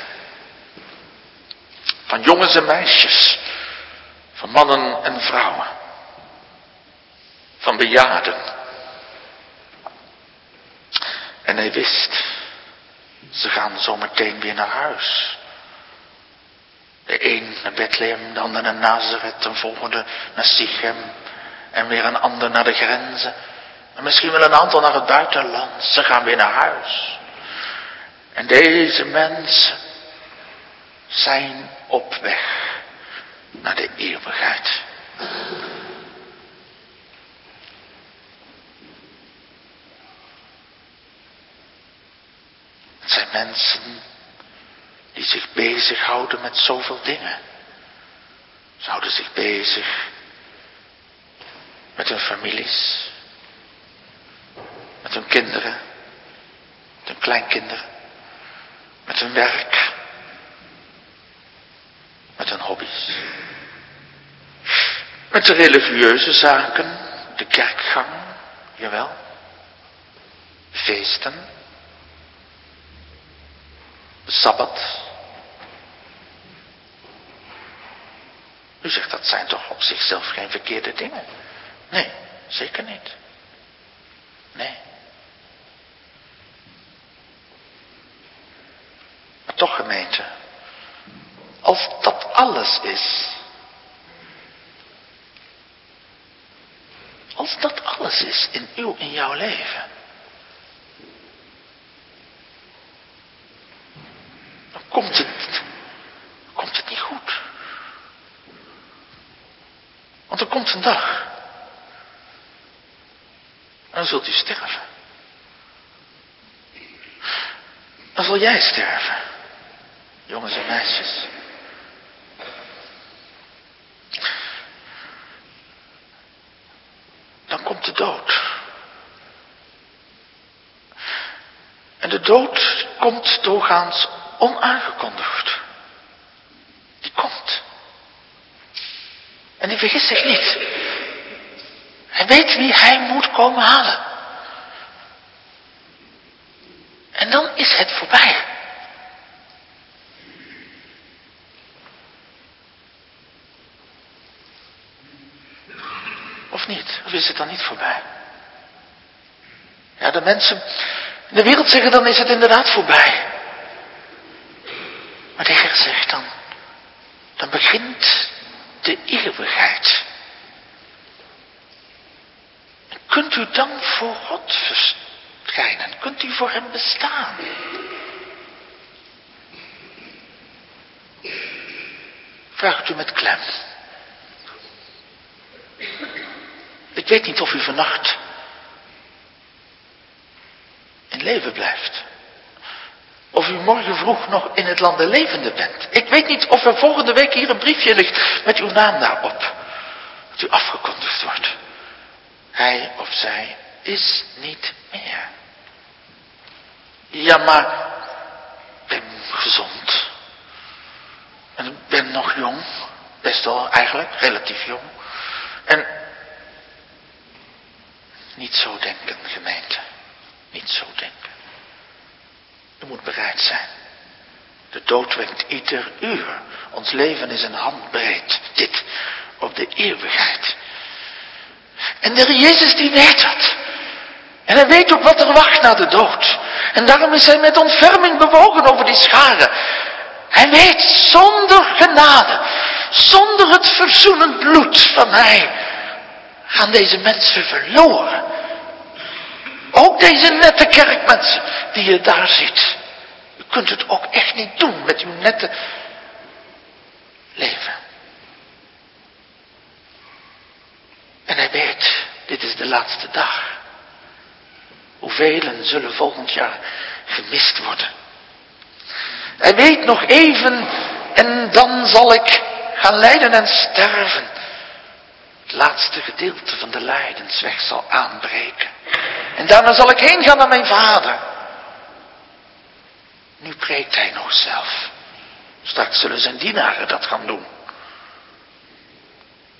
Van jongens en meisjes. Van mannen en vrouwen. Van bejaarden. En hij wist, ze gaan zo meteen weer naar huis. De een naar Bethlehem, de ander naar Nazareth, een volgende naar Sichem. En weer een ander naar de grenzen. En misschien wel een aantal naar het buitenland. Ze gaan weer naar huis. En deze mensen zijn op weg naar de eeuwigheid. Het zijn mensen die zich bezighouden met zoveel dingen. Ze houden zich bezig met hun families, met hun kinderen, met hun kleinkinderen, met hun werk, met hun hobby's, met de religieuze zaken, de kerkgang, jawel, feesten, de Sabbat. U zegt, dat zijn toch op zichzelf geen verkeerde dingen? Nee, zeker niet. Nee. Maar toch, gemeente, als dat alles is, als dat alles is in uw, in jouw leven, dan komt het, komt het niet goed. Want er komt een dag, en dan zult u sterven. Dan zal jij sterven, jongens en meisjes. Dan komt de dood. En de dood komt doorgaans onaangekondigd. Die komt. En die vergist zich niet. Hij weet wie hij moet komen halen. En dan is het voorbij. Of niet? Of is het dan niet voorbij? Ja, de mensen in de wereld zeggen dan is het inderdaad voorbij. Maar de Heer zegt dan, dan begint de eeuwigheid. En kunt u dan voor God verschijnen? Kunt u voor hem bestaan? Vraagt u met klem. Ik weet niet of u vannacht in leven blijft. Of u morgen vroeg nog in het land der levenden bent. Ik weet niet of er volgende week hier een briefje ligt met uw naam daarop. Dat u afgekondigd wordt. Hij of zij is niet meer. Ja, maar ik ben gezond. En ik ben nog jong. Best wel eigenlijk, relatief jong. En niet zo denken, gemeente. Niet zo denken. U moet bereid zijn. De dood wenkt ieder uur. Ons leven is een handbreed. Dit op de eeuwigheid. En de Heer Jezus die weet dat. En hij weet ook wat er wacht na de dood. En daarom is hij met ontferming bewogen over die scharen. Hij weet, zonder genade, zonder het verzoenend bloed van mij, gaan deze mensen verloren. Ook deze nette kerkmensen die je daar ziet. U kunt het ook echt niet doen met uw nette leven. En hij weet, dit is de laatste dag. Hoeveel zullen volgend jaar gemist worden. Hij weet nog even en dan zal ik gaan lijden en sterven. Het laatste gedeelte van de lijdensweg zal aanbreken. En daarna zal ik heen gaan naar mijn vader. Nu preekt hij nog zelf. Straks zullen zijn dienaren dat gaan doen.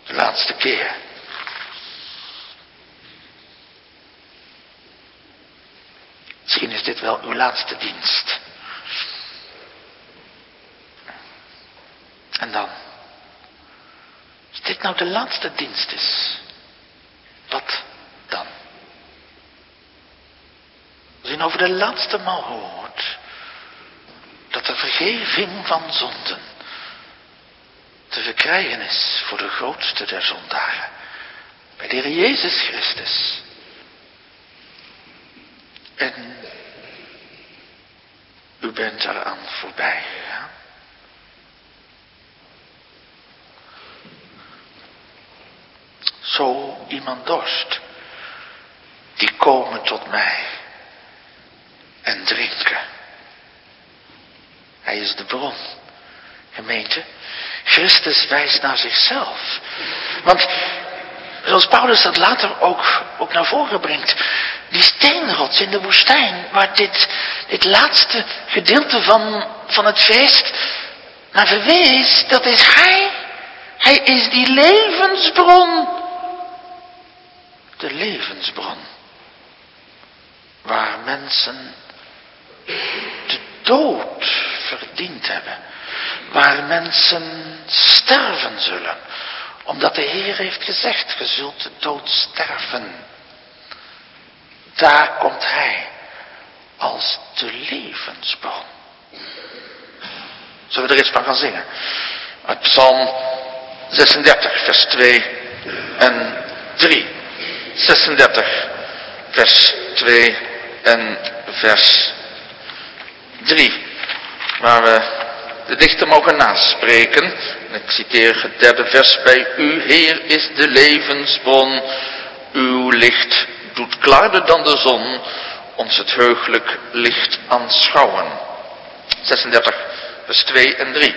De laatste keer. Misschien is dit wel uw laatste dienst. En dan, als dit nou de laatste dienst is, wat dan? Als u nou voor de laatste maal hoort dat er vergeving van zonden te verkrijgen is voor de grootste der zondaren, bij de Heer Jezus Christus. En u bent eraan voorbij gegaan. Zo iemand dorst, die komen tot mij en drinken. Hij is de bron. Gemeente, Christus wijst naar zichzelf. Want zoals Paulus dat later ook, ook naar voren brengt, die steenrots in de woestijn, waar dit, dit laatste gedeelte van, van het feest naar verwees, dat is hij. Hij is die levensbron. De levensbron. Waar mensen de dood verdiend hebben. Waar mensen sterven zullen. Omdat de Heer heeft gezegd, ge zult de dood sterven. Daar komt hij als de levensbron. Zullen we er iets van gaan zingen? Uit Psalm zesendertig, vers twee en drie. zesendertig, vers twee en vers drie. Waar we de dichter mogen naspreken. En ik citeer het derde vers. Bij u, Heer, is de levensbron. Uw licht doet klaarder dan de zon ons het heugelijk licht aanschouwen. zesendertig, vers twee en drie.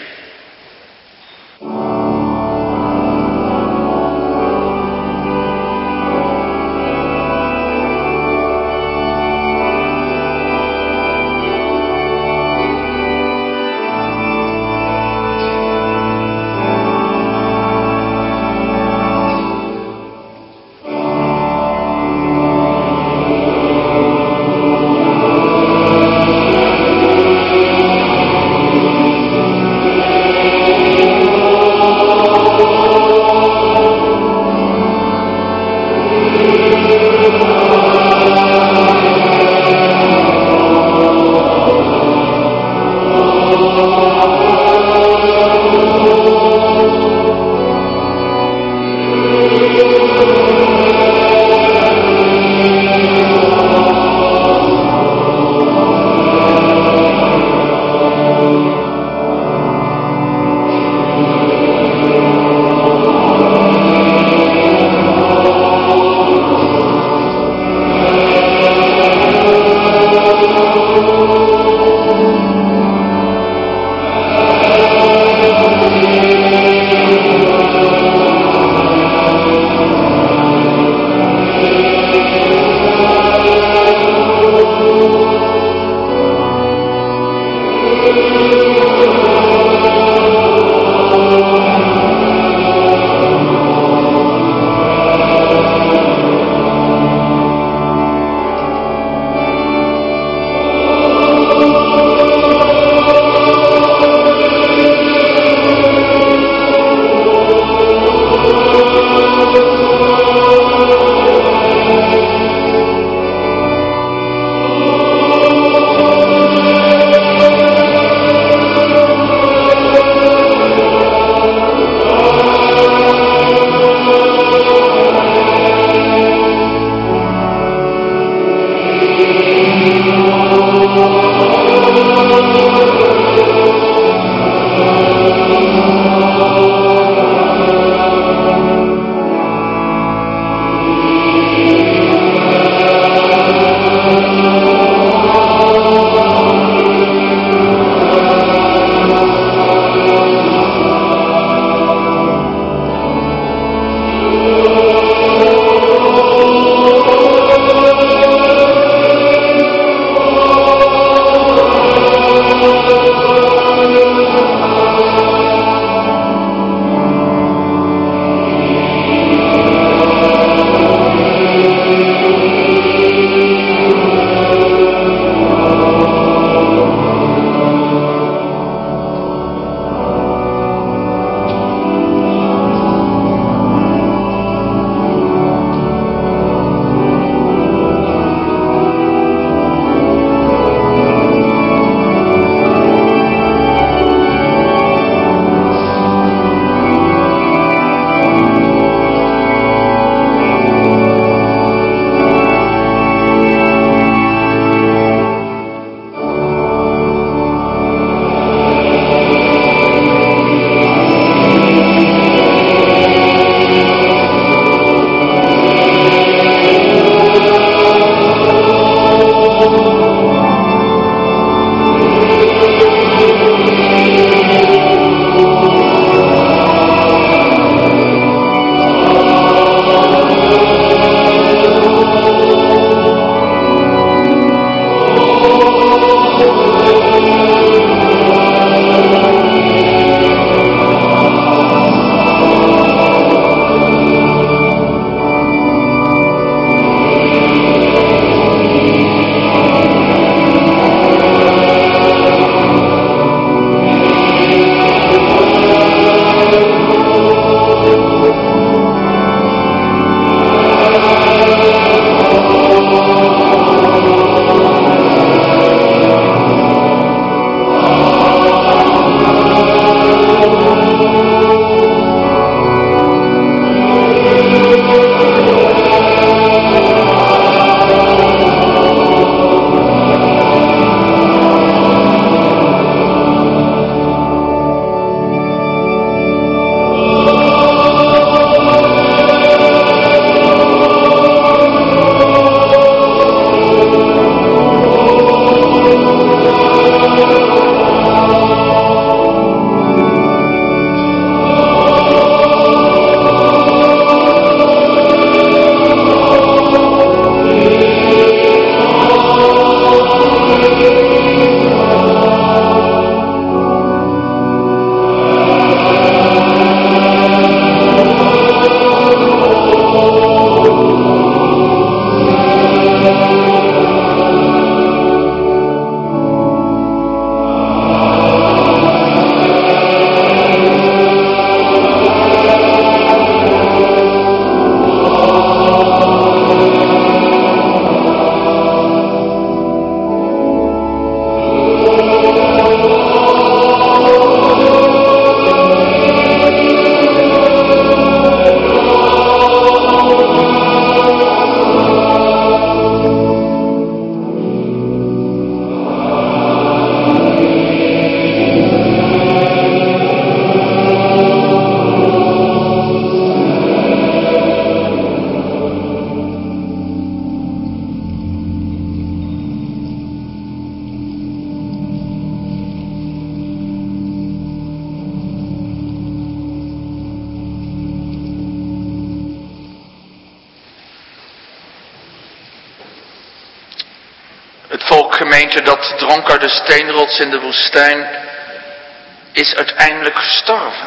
volk, gemeente, dat dronk uit de steenrots in de woestijn, is uiteindelijk gestorven.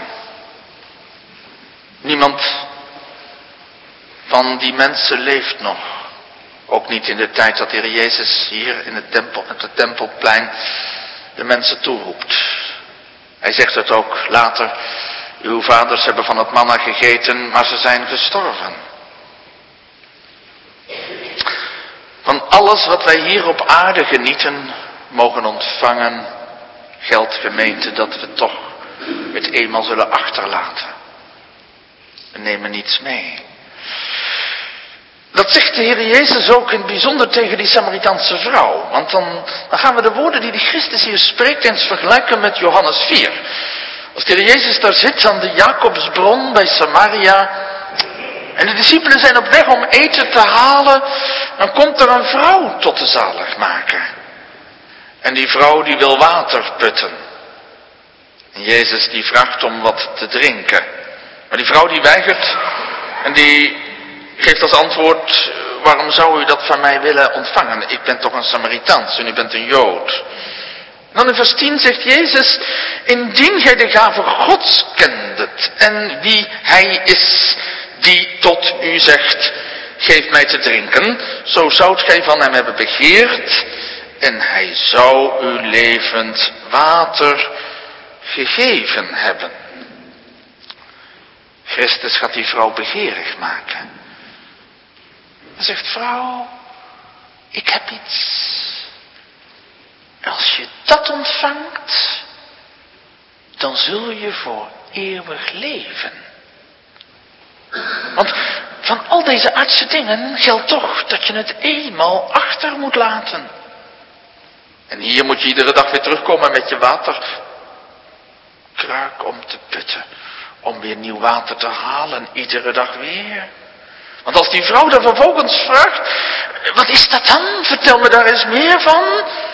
Niemand van die mensen leeft nog. Ook niet in de tijd dat de Heer Jezus hier in het tempel, op het tempelplein de mensen toeroept. Hij zegt het ook later. Uw vaders hebben van het manna gegeten, maar ze zijn gestorven. Van alles wat wij hier op aarde genieten, mogen ontvangen, geldt, gemeente, dat we toch het eenmaal zullen achterlaten. We nemen niets mee. Dat zegt de Heer Jezus ook in het bijzonder tegen die Samaritaanse vrouw. Want dan, dan gaan we de woorden die de Christus hier spreekt eens vergelijken met Johannes vier. Als de Heer Jezus daar zit aan de Jacobsbron bij Samaria en de discipelen zijn op weg om eten te halen, dan komt er een vrouw tot de zaligmaker. En die vrouw die wil water putten. En Jezus die vraagt om wat te drinken. Maar die vrouw die weigert en die geeft als antwoord: waarom zou u dat van mij willen ontvangen? Ik ben toch een Samaritaans en u bent een Jood. En dan in vers tien zegt Jezus: indien gij de gave Gods kendet en wie hij is die tot u zegt: geef mij te drinken, zo zoudt gij van hem hebben begeerd en hij zou u levend water gegeven hebben. Christus gaat die vrouw begeerig maken. Hij zegt: vrouw, ik heb iets. Als je dat ontvangt, dan zul je voor eeuwig leven. Want van al deze aardse dingen geldt toch dat je het eenmaal achter moet laten. En hier moet je iedere dag weer terugkomen met je waterkruik om te putten. Om weer nieuw water te halen, iedere dag weer. Want als die vrouw dan vervolgens vraagt: wat is dat dan? Vertel me daar eens meer van.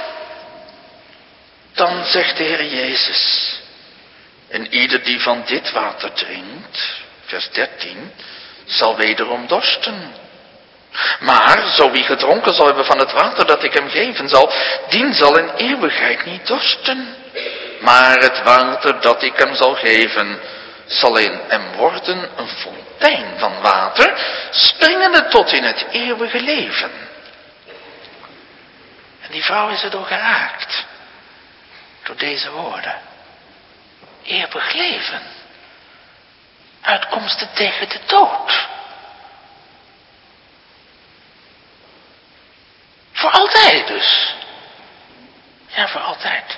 Dan zegt de Heer Jezus: en ieder die van dit water drinkt, vers dertien, zal wederom dorsten. Maar zo wie gedronken zal hebben van het water dat ik hem geven zal, dien zal in eeuwigheid niet dorsten. Maar het water dat ik hem zal geven, zal in hem worden een fontein van water, springende tot in het eeuwige leven. En die vrouw is erdoor geraakt. Door deze woorden. Eeuwig leven. Uitkomsten tegen de dood. Voor altijd dus. Ja, voor altijd.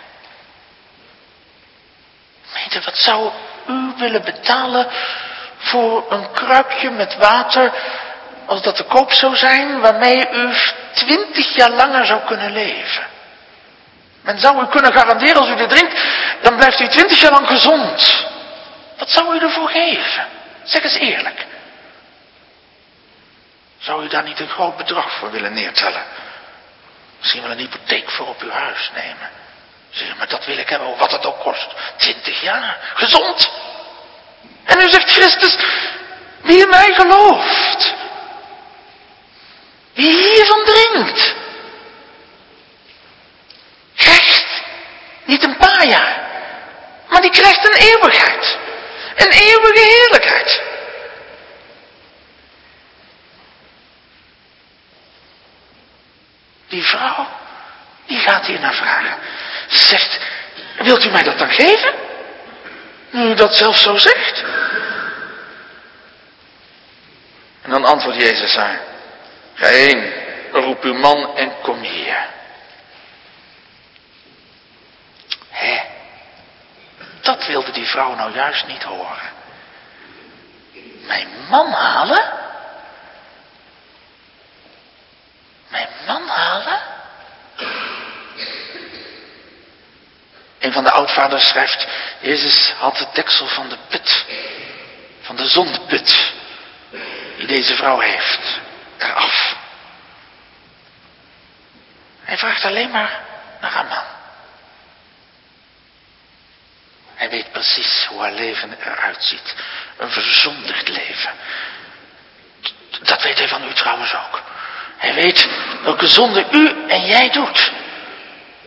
Meente, wat zou u willen betalen voor een kruikje met water, als dat te koop zou zijn, waarmee u twintig jaar langer zou kunnen leven? Men zou u kunnen garanderen, als u dit drinkt, dan blijft u twintig jaar lang gezond. Wat zou u ervoor geven? Zeg eens eerlijk. Zou u daar niet een groot bedrag voor willen neertellen? Misschien wel een hypotheek voor op uw huis nemen. Zeg, maar dat wil ik hebben, wat het ook kost. Twintig jaar, gezond. En nu zegt Christus: wie in mij gelooft, wie hiervan drinkt, krijgt niet een paar jaar, maar die krijgt een eeuwigheid. Een eeuwige heerlijkheid. Die vrouw, die gaat hier naar vragen. Ze zegt: wilt u mij dat dan geven? Nu u dat zelf zo zegt. En dan antwoordt Jezus haar: ga heen, roep uw man en kom hier. Hé, dat wilde die vrouw nou juist niet horen. Mijn man halen? Mijn man halen? Een van de oudvaders schrijft: Jezus had het deksel van de put, van de zondeput, die deze vrouw heeft, eraf. Hij vraagt alleen maar naar haar man. Hij weet precies hoe haar leven eruit ziet. Een verzondigd leven. Dat weet hij van u trouwens ook. Hij weet welke zonde u en jij doet.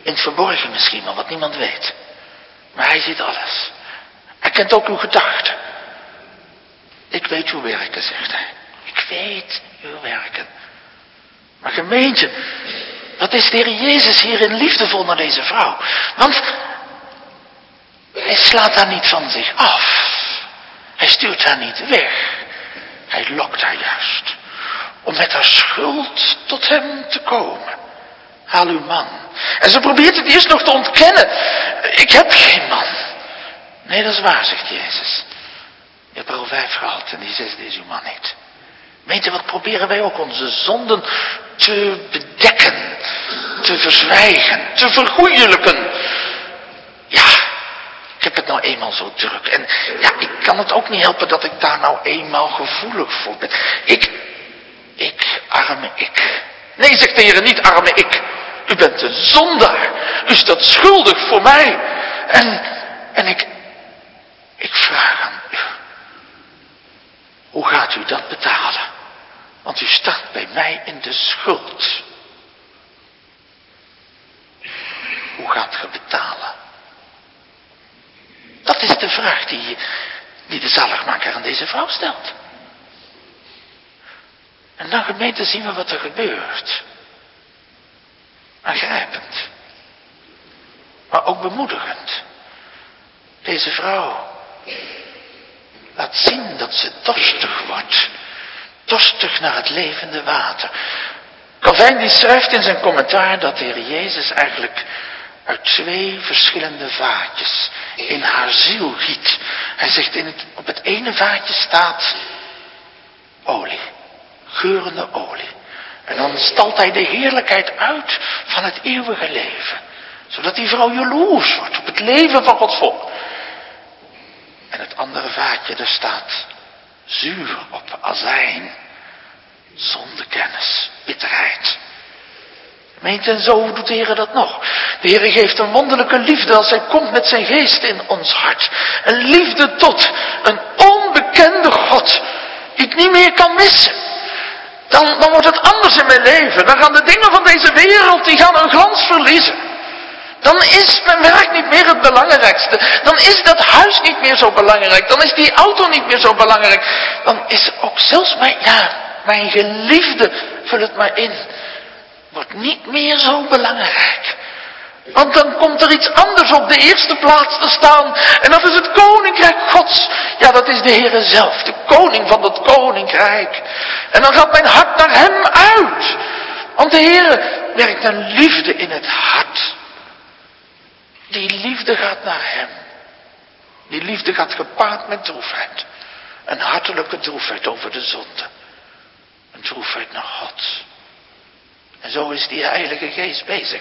In het verborgen misschien wel, wat niemand weet. Maar hij ziet alles. Hij kent ook uw gedachten. Ik weet uw werken, zegt hij. Ik weet uw werken. Maar gemeente, wat is de Heer Jezus hierin liefdevol naar deze vrouw? Want hij slaat haar niet van zich af. Hij stuurt haar niet weg. Hij lokt haar juist. Om met haar schuld tot hem te komen. Haal uw man. En ze probeert het eerst nog te ontkennen. Ik heb geen man. Nee, dat is waar, zegt Jezus. Je hebt er al vijf gehad en die zesde is uw man niet. Weet je, wat proberen wij ook onze zonden te bedekken, te verzwijgen, te vergoeilijken. Ja, ik heb het nou eenmaal zo druk. En ja, ik kan het ook niet helpen dat ik daar nou eenmaal gevoelig voor ben. Ik, ik, arme ik. Nee, zegt de Heer, niet arme ik. U bent een zondaar. U staat schuldig voor mij. En, en ik, ik vraag aan u. Hoe gaat u dat betalen? Want u staat bij mij in de schuld. Hoe gaat ge betalen? Dat is de vraag die, die de zaligmaker aan deze vrouw stelt. En dan gemeente zien we wat er gebeurt. Aangrijpend. Maar ook bemoedigend. Deze vrouw laat zien dat ze dorstig wordt. Dorstig naar het levende water. Calvijn die schrijft in zijn commentaar dat de Heer Jezus eigenlijk uit twee verschillende vaatjes in haar ziel giet. Hij zegt in het, op het ene vaatje staat olie. Geurende olie. En dan stalt hij de heerlijkheid uit van het eeuwige leven. Zodat die vrouw jaloers wordt op het leven van Gods volk. En het andere vaatje, daar staat zuur op, azijn, zondekennis, bitterheid. Meent en zo doet de Heer dat nog. De Heer geeft een wonderlijke liefde als hij komt met zijn geest in ons hart. Een liefde tot een onbekende God, die ik niet meer kan missen. Dan, dan wordt het anders in mijn leven. Dan gaan de dingen van deze wereld, die gaan hun glans verliezen. Dan is mijn werk niet meer het belangrijkste. Dan is dat huis niet meer zo belangrijk. Dan is die auto niet meer zo belangrijk. Dan is ook zelfs mijn, ja, mijn geliefde, vul het maar in, wordt niet meer zo belangrijk. Want dan komt er iets anders op de eerste plaats te staan. En dat is het koninkrijk Gods. Ja, dat is de Heere zelf. De koning van dat koninkrijk. En dan gaat mijn hart naar hem uit. Want de Heere werkt een liefde in het hart. Die liefde gaat naar hem. Die liefde gaat gepaard met droefheid. Een hartelijke droefheid over de zonde. Een droefheid naar God. En zo is die Heilige Geest bezig.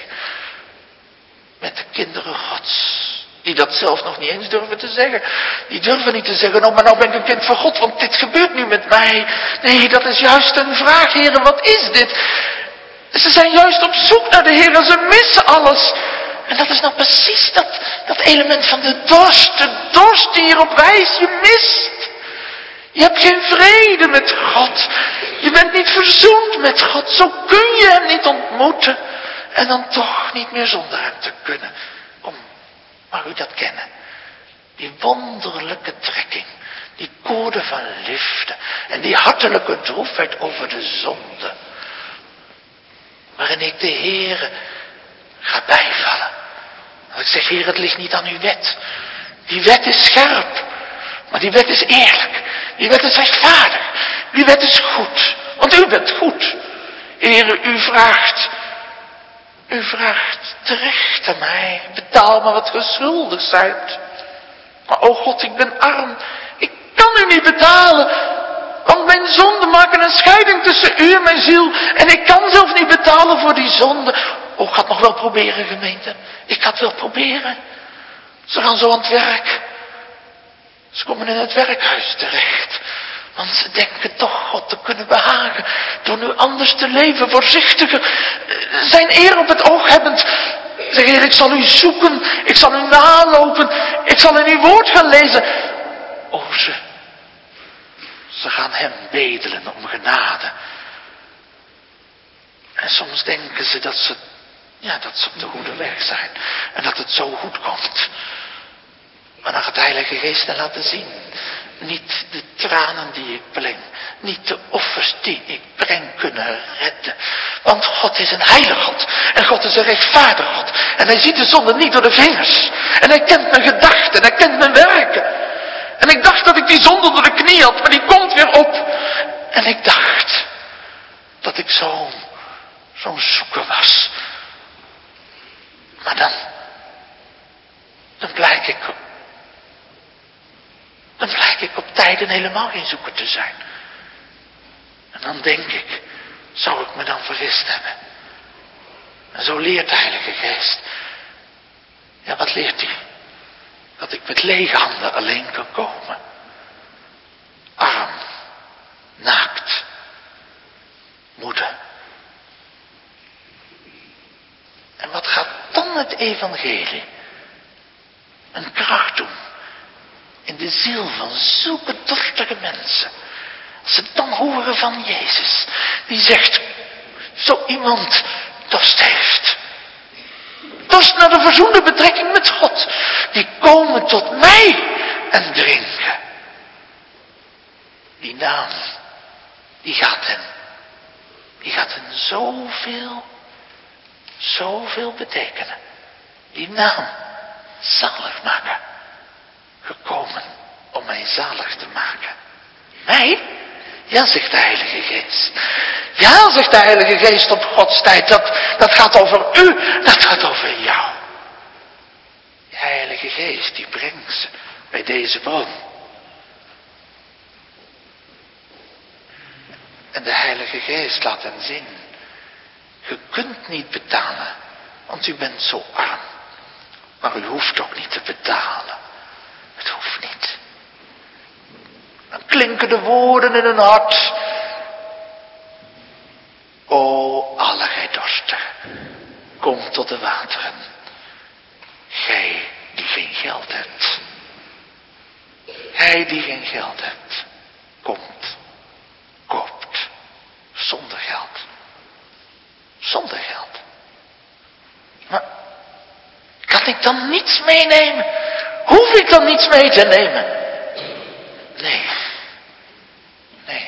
Met de kinderen Gods. Die dat zelf nog niet eens durven te zeggen. Die durven niet te zeggen, oh maar nou ben ik een kind van God. Want dit gebeurt nu met mij. Nee, dat is juist een vraag, heren, wat is dit? Ze zijn juist op zoek naar de Heer en ze missen alles. En dat is nou precies dat, dat element van de dorst. De dorst die hierop wijst, je mist. Je hebt geen vrede met God. Je bent niet verzoend met God. Zo kun je hem niet ontmoeten. En dan toch niet meer zonder hem te kunnen. Kom, mag u dat kennen? Die wonderlijke trekking. Die code van liefde. En die hartelijke droefheid over de zonde. Waarin ik de Heere ga bijvallen. Want ik zeg, Heer, het ligt niet aan uw wet. Die wet is scherp. Maar die wet is eerlijk. Die wet is rechtvaardig. Die wet is goed. Want u bent goed. Heer, u vraagt... U vraagt terecht aan mij. Betaal me wat ge schuldig zijt. Maar o God, ik ben arm. Ik kan u niet betalen. Want mijn zonden maken een scheiding tussen u en mijn ziel. En ik kan zelf niet betalen voor die zonde. Oh, ik ga het nog wel proberen, gemeente. Ik ga het wel proberen. Ze gaan zo aan het werk. Ze komen in het werkhuis terecht. Want ze denken toch God te kunnen behagen. Door nu anders te leven, voorzichtiger. Zijn eer op het oog hebbend. Zeg, Heer, ik zal u zoeken. Ik zal u nalopen. Ik zal in uw woord gaan lezen. Oh, ze. Ze gaan hem bedelen om genade. En soms denken ze dat ze Ja, dat ze op de goede weg zijn. En dat het zo goed komt. Maar dan gaat de Heilige Geest hen laten zien. Niet de tranen die ik breng. Niet de offers die ik breng kunnen redden. Want God is een heilig God. En God is een rechtvaardig God. En hij ziet de zonde niet door de vingers. En hij kent mijn gedachten. En hij kent mijn werken. En ik dacht dat ik die zonde onder de knie had. Maar die komt weer op. En ik dacht dat ik zo, zo'n zoeker was. Maar dan, dan blijk ik, dan blijk ik op tijden helemaal geen zoeker te zijn. En dan denk ik, zou ik me dan vergist hebben? En zo leert de Heilige Geest. Ja, wat leert hij? Dat ik met lege handen alleen kan komen. Arm, naakt, moede. En wat gaat dan het evangelie een kracht doen in de ziel van zulke dorstige mensen? Als ze dan horen van Jezus, die zegt, zo iemand dorst heeft. Dorst naar de verzoende betrekking met God. Die komen tot mij en drinken. Die naam, die gaat hen, die gaat hen zoveel, zoveel betekenen. Die naam, zalig maken. Gekomen om mij zalig te maken. Mij? Ja, zegt de Heilige Geest. Ja, zegt de Heilige Geest op Gods tijd. Dat, dat gaat over u, dat gaat over jou. De Heilige Geest, die brengt ze bij deze bron. En de Heilige Geest laat hen zien. Je kunt niet betalen, want u bent zo arm. Maar u hoeft ook niet te betalen. Het hoeft niet. Dan klinken de woorden in hun hart. O, alle gij dorstigen, kom tot de wateren. Gij die geen geld hebt. Gij die geen geld hebt, komt, koopt, zonder geld. Zonder geld. Maar kan ik dan niets meenemen? Hoef ik dan niets mee te nemen? Nee. Nee.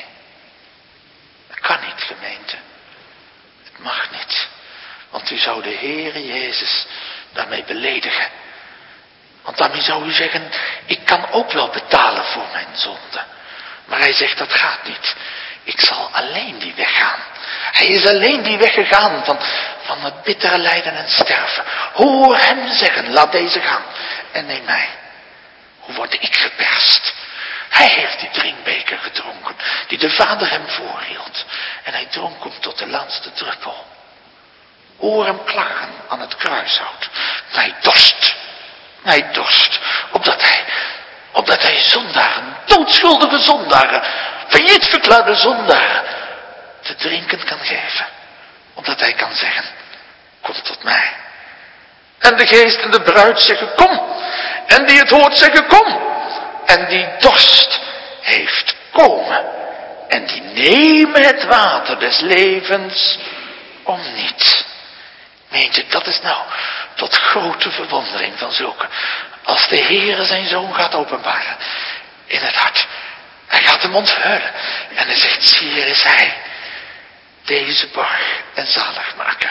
Dat kan niet, gemeente. Het mag niet. Want u zou de Heere Jezus daarmee beledigen. Want daarmee zou u zeggen, ik kan ook wel betalen voor mijn zonde. Maar hij zegt, dat gaat niet. Ik zal alleen die weg gaan. Hij is alleen die weg gegaan van, van het bittere lijden en sterven. Hoor hem zeggen, laat deze gaan. En neem mij. Hoe word ik geperst? Hij heeft die drinkbeker gedronken, die de Vader hem voorhield. En hij dronk hem tot de laatste druppel. Hoor hem klagen aan het kruishout. Mij dorst, mij dorst, opdat hij, opdat hij zondaren, doodschuldige zondaren, failliet verklaarde zondaren, te drinken kan geven. Opdat hij kan zeggen, kom tot mij. En de geest en de bruid zeggen, kom. En die het hoort zeggen, kom. En die dorst heeft, komen. En die nemen het water des levens om niet. Meent u, dat is nou tot grote verwondering van zulke. Als de Heere zijn Zoon gaat openbaren in het hart. Hij gaat hem onthullen. En hij zegt, zie, hier is hij. Deze borg en zaligmaker.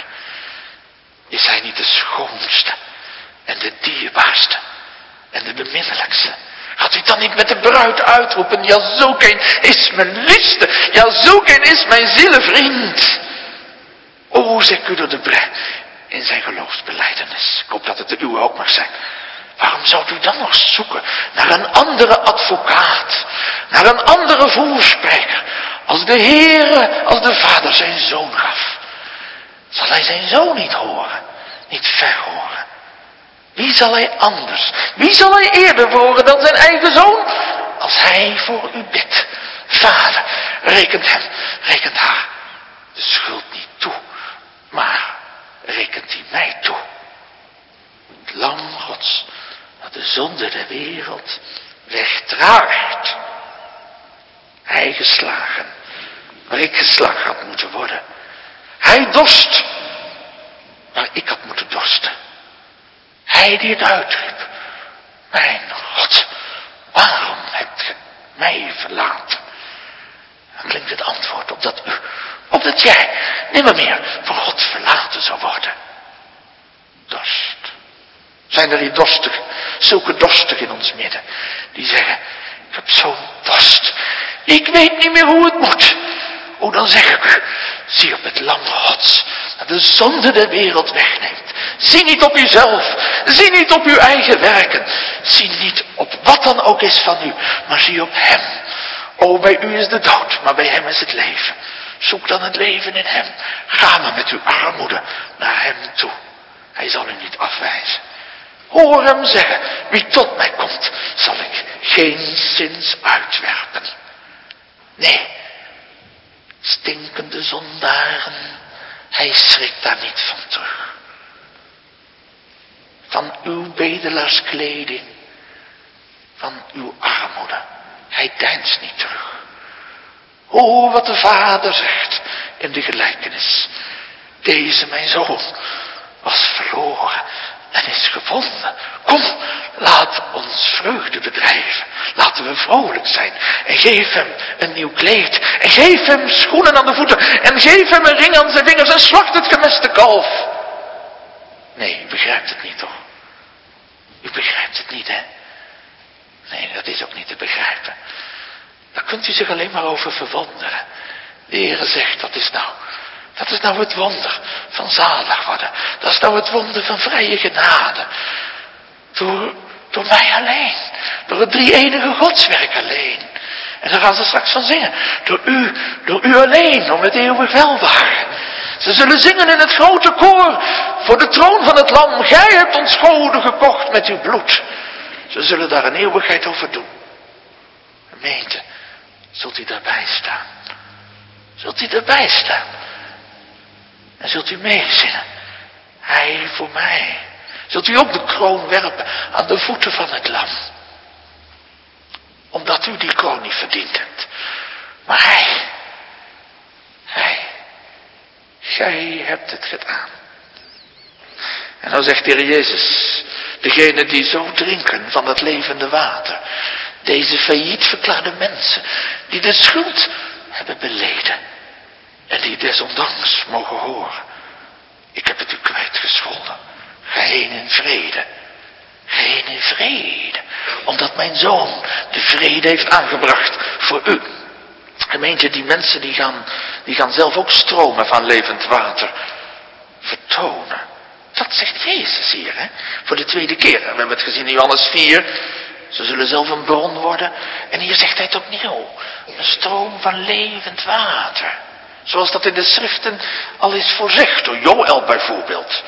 Is hij niet de schoonste en de dierbaarste en de beminnelijkste? Gaat u dan niet met de bruid uitroepen, ja, zulk een is mijn liefste, ja, zulk een is mijn zielevriend. O, zegt u door de bre in zijn geloofsbelijdenis. Ik hoop dat het de uwe ook mag zijn. Waarom zou u dan nog zoeken naar een andere advocaat, naar een andere voorspreker, als de Heere, als de Vader zijn Zoon gaf? Zal hij zijn Zoon niet horen, niet verhoren? Wie zal hij anders, wie zal hij eerder horen dan zijn eigen Zoon? Als hij voor u bidt, Vader, rekent hem, rekent haar de schuld niet toe, maar rekent hij mij toe. Het lam Gods, dat de zonde der wereld wegdraagt. Hij geslagen, waar ik geslagen had moeten worden. Hij dorst, waar ik had hij die het uitriep. Mijn God, waarom hebt ge mij verlaten? Dan klinkt het antwoord opdat u, opdat jij nimmer meer van God verlaten zou worden. Dorst. Zijn er hier dorstigen, zulke dorstigen in ons midden, die zeggen, ik heb zo'n dorst, ik weet niet meer hoe het moet. O, dan zeg ik u, zie op het lam Gods, dat de zonde der wereld wegneemt. Zie niet op uzelf, zie niet op uw eigen werken, zie niet op wat dan ook is van u, maar zie op hem. O, bij u is de dood, maar bij hem is het leven. Zoek dan het leven in hem. Ga maar met uw armoede naar hem toe. Hij zal u niet afwijzen. Hoor hem zeggen, wie tot mij komt, zal ik geen zins uitwerpen. Nee, stinkende zondaren, hij schrikt daar niet van terug. Van uw bedelaarskleding, van uw armoede, hij deinst niet terug. Hoor wat de vader zegt in de gelijkenis. Deze mijn zoon was verloren en is gevonden. Kom, laat ons vreugde bedrijven. Laten we vrolijk zijn. En geef hem een nieuw kleed. En geef hem schoenen aan de voeten. En geef hem een ring aan zijn vingers. En slacht het gemeste kalf. Nee, u begrijpt het niet toch? U begrijpt het niet, hè? Nee, dat is ook niet te begrijpen. Daar kunt u zich alleen maar over verwonderen. De Heere zegt, dat is nou... Dat is nou het wonder van zalig worden. Dat is nou het wonder van vrije genade. Door, door mij alleen. Door het drie-enige godswerk alleen. En daar gaan ze straks van zingen. Door u, door u alleen, om het eeuwig welwaar. Ze zullen zingen in het grote koor. Voor de troon van het lam. Gij hebt ons goden gekocht met uw bloed. Ze zullen daar een eeuwigheid over doen. Gemeente, zult u daarbij staan? Zult u daarbij staan? En zult u meezingen? Hij voor mij. Zult u ook de kroon werpen aan de voeten van het lam? Omdat u die kroon niet verdiend hebt. Maar hij, hij, gij hebt het gedaan. En dan zegt de Heer Jezus, degene die zo drinken van dat levende water, deze failliet verklaarde mensen, die de schuld hebben beleden en die desondanks mogen horen, ik heb het u kwijtgescholden, ga heen in vrede, ga heen in vrede, omdat mijn zoon de vrede heeft aangebracht voor u. Gemeente, die mensen die gaan, die gaan zelf ook stromen van levend water vertonen. Dat zegt Jezus hier, hè? Voor de tweede keer. We hebben het gezien in Johannes vier. Ze zullen zelf een bron worden. En hier zegt hij het opnieuw. Een stroom van levend water. Zoals dat in de schriften al is voorzegd. Door Joël bijvoorbeeld.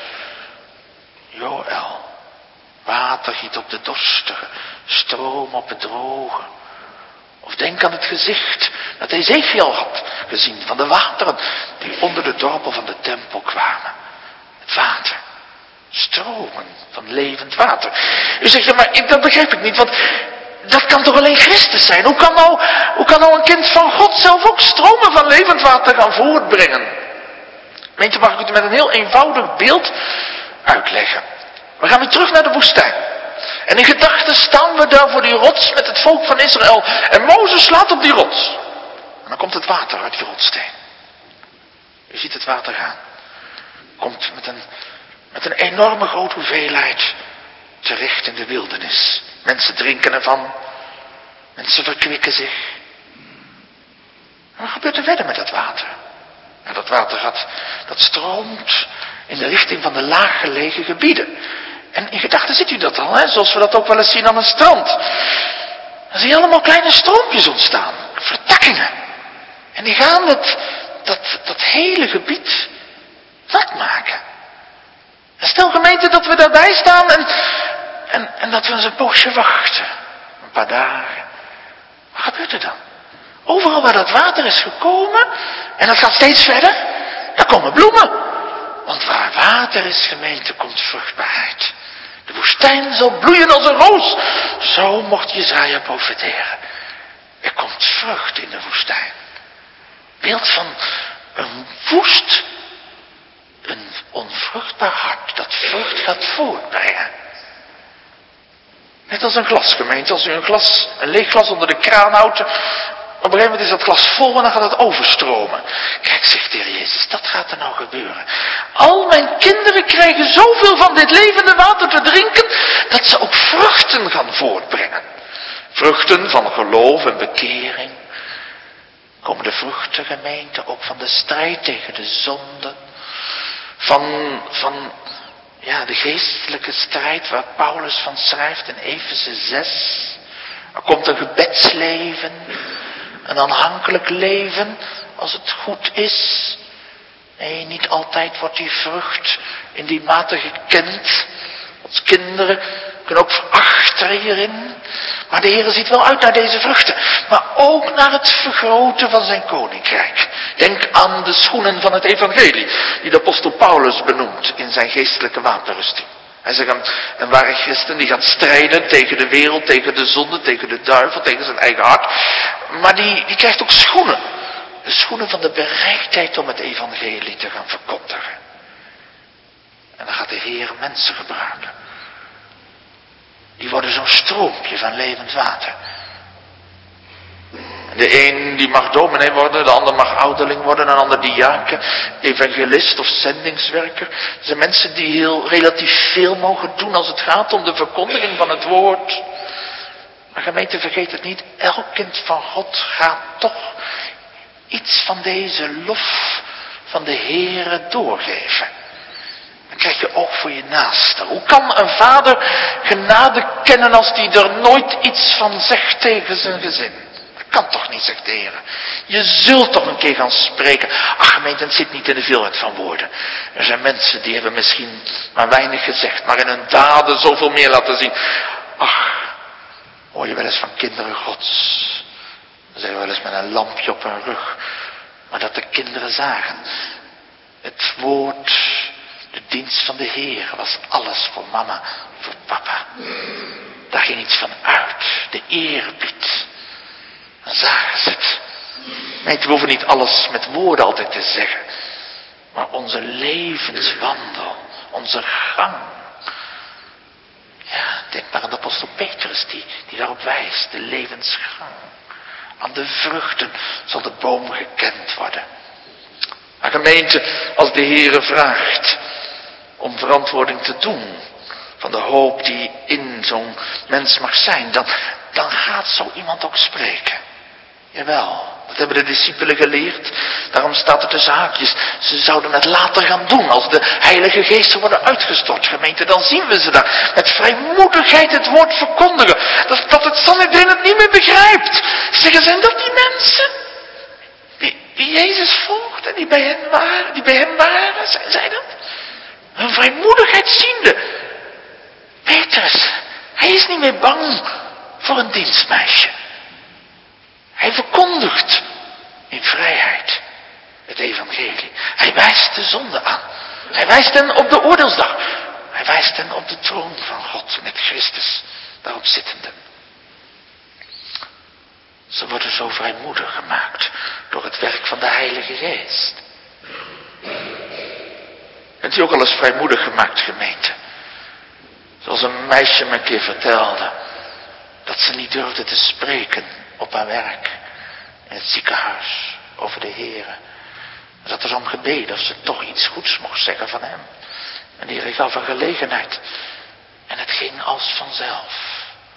Joël. Water giet op de dorstige. Stroom op het droge. Of denk aan het gezicht dat Ezekiel had gezien van de wateren die onder de dorpel van de tempel kwamen. Het water. Stromen van levend water. U zegt, ja, maar dat begrijp ik niet, want dat kan toch alleen Christus zijn? Hoe kan nou, hoe kan nou een kind van God zelf ook stromen van levend water gaan voortbrengen? Weet je, mag ik het met een heel eenvoudig beeld uitleggen. We gaan weer terug naar de woestijn. En in gedachten staan we daar voor die rots met het volk van Israël. En Mozes slaat op die rots. En dan komt het water uit die rotssteen. U ziet het water gaan. Komt met een, met een enorme grote hoeveelheid terecht in de wildernis. Mensen drinken ervan. Mensen verkwikken zich. En wat gebeurt er verder met dat water? En dat water gaat, dat stroomt in de richting van de laaggelegen gebieden. En in gedachten ziet u dat al, hè? Zoals we dat ook wel eens zien aan een strand. Dan zie je allemaal kleine stroompjes ontstaan. Vertakkingen. En die gaan het, dat, dat hele gebied nat maken. En stel gemeente dat we daarbij staan en, en, en dat we eens een poosje wachten. Een paar dagen. Wat gebeurt er dan? Overal waar dat water is gekomen, en dat gaat steeds verder, daar komen bloemen. Want waar water is, gemeente, komt vruchtbaarheid. De woestijn zal bloeien als een roos. Zo mocht Jesaja profeteren. Er komt vrucht in de woestijn. Beeld van een woest, een onvruchtbaar hart dat vrucht gaat voortbrengen. Net als een glasgemeente. Als u een glas, een leeg glas onder de kraan houdt. Op een gegeven moment is dat glas vol en dan gaat het overstromen. Kijk, zegt de Heer Jezus, dat gaat er nou gebeuren. Al mijn kinderen krijgen zoveel van dit levende water te drinken, dat ze ook vruchten gaan voortbrengen. Vruchten van geloof en bekering. Komen de vruchten, gemeente, ook van de strijd tegen de zonde. Van, van ja, de geestelijke strijd waar Paulus van schrijft in Efeze zes. Er komt een gebedsleven. Een aanhankelijk leven, als het goed is. Nee, niet altijd wordt die vrucht in die mate gekend. Ons kinderen kunnen ook verachteren hierin. Maar de Heer ziet wel uit naar deze vruchten. Maar ook naar het vergroten van zijn koninkrijk. Denk aan de schoenen van het evangelie. Die de apostel Paulus benoemt in zijn geestelijke wapenrusting. Hij zegt, een, een ware christen die gaat strijden tegen de wereld, tegen de zonde, tegen de duivel, tegen zijn eigen hart. Maar die, die krijgt ook schoenen. De schoenen van de bereidheid om het evangelie te gaan verkondigen. En dan gaat de Heer mensen gebruiken. Die worden zo'n stroompje van levend water. De een die mag dominee worden, de ander mag ouderling worden, een ander diaken, evangelist of zendingswerker. Dat zijn mensen die heel relatief veel mogen doen als het gaat om de verkondiging van het woord. Maar gemeente, vergeet het niet, elk kind van God gaat toch iets van deze lof van de Heere doorgeven. Dan krijg je oog voor je naaste. Hoe kan een vader genade kennen als die er nooit iets van zegt tegen zijn gezin? Kan toch niet, zegt de Heer. Je zult toch een keer gaan spreken. Ach, gemeente, het zit niet in de veelheid van woorden. Er zijn mensen die hebben misschien maar weinig gezegd, maar in hun daden zoveel meer laten zien. Ach, hoor je wel eens van kinderen Gods. Dan zeggen we wel eens met een lampje op hun rug. Maar dat de kinderen zagen. Het woord, de dienst van de Heer was alles voor mama, voor papa. Daar ging iets van uit. De eerbied. Dan zagen ze het. Nee, we hoeven niet alles met woorden altijd te zeggen. Maar onze levenswandel, onze gang. Ja, denk maar aan de apostel Petrus die, die daarop wijst. De levensgang. Aan de vruchten zal de boom gekend worden. Maar gemeente, als de Heere vraagt om verantwoording te doen van de hoop die in zo'n mens mag zijn, dan, dan gaat zo iemand ook spreken. Jawel, dat hebben de discipelen geleerd. Daarom staat er tussen haakjes. Ze zouden het later gaan doen. Als de Heilige Geest worden uitgestort, gemeente. Dan zien we ze daar. Met vrijmoedigheid het woord verkondigen. Dat, dat het Sanhedrin het niet meer begrijpt. Zeggen, zijn dat die mensen? Die, die Jezus volgt en die bij hen waren. Die bij hem waren. Zijn zij dat? Hun vrijmoedigheid ziende. Petrus, hij is niet meer bang voor een dienstmeisje. Hij verkondigt in vrijheid het evangelie. Hij wijst de zonde aan. Hij wijst hen op de oordeelsdag. Hij wijst hen op de troon van God met Christus daarop zittende. Ze worden zo vrijmoedig gemaakt door het werk van de Heilige Geest. Bent u ook al eens vrijmoedig gemaakt, gemeente? Zoals een meisje me een keer vertelde, dat ze niet durfde te spreken op haar werk, in het ziekenhuis, over de Heere. Ze had er om gebeden of ze toch iets goeds mocht zeggen van hem. En de Heer gaf een gelegenheid. En het ging als vanzelf.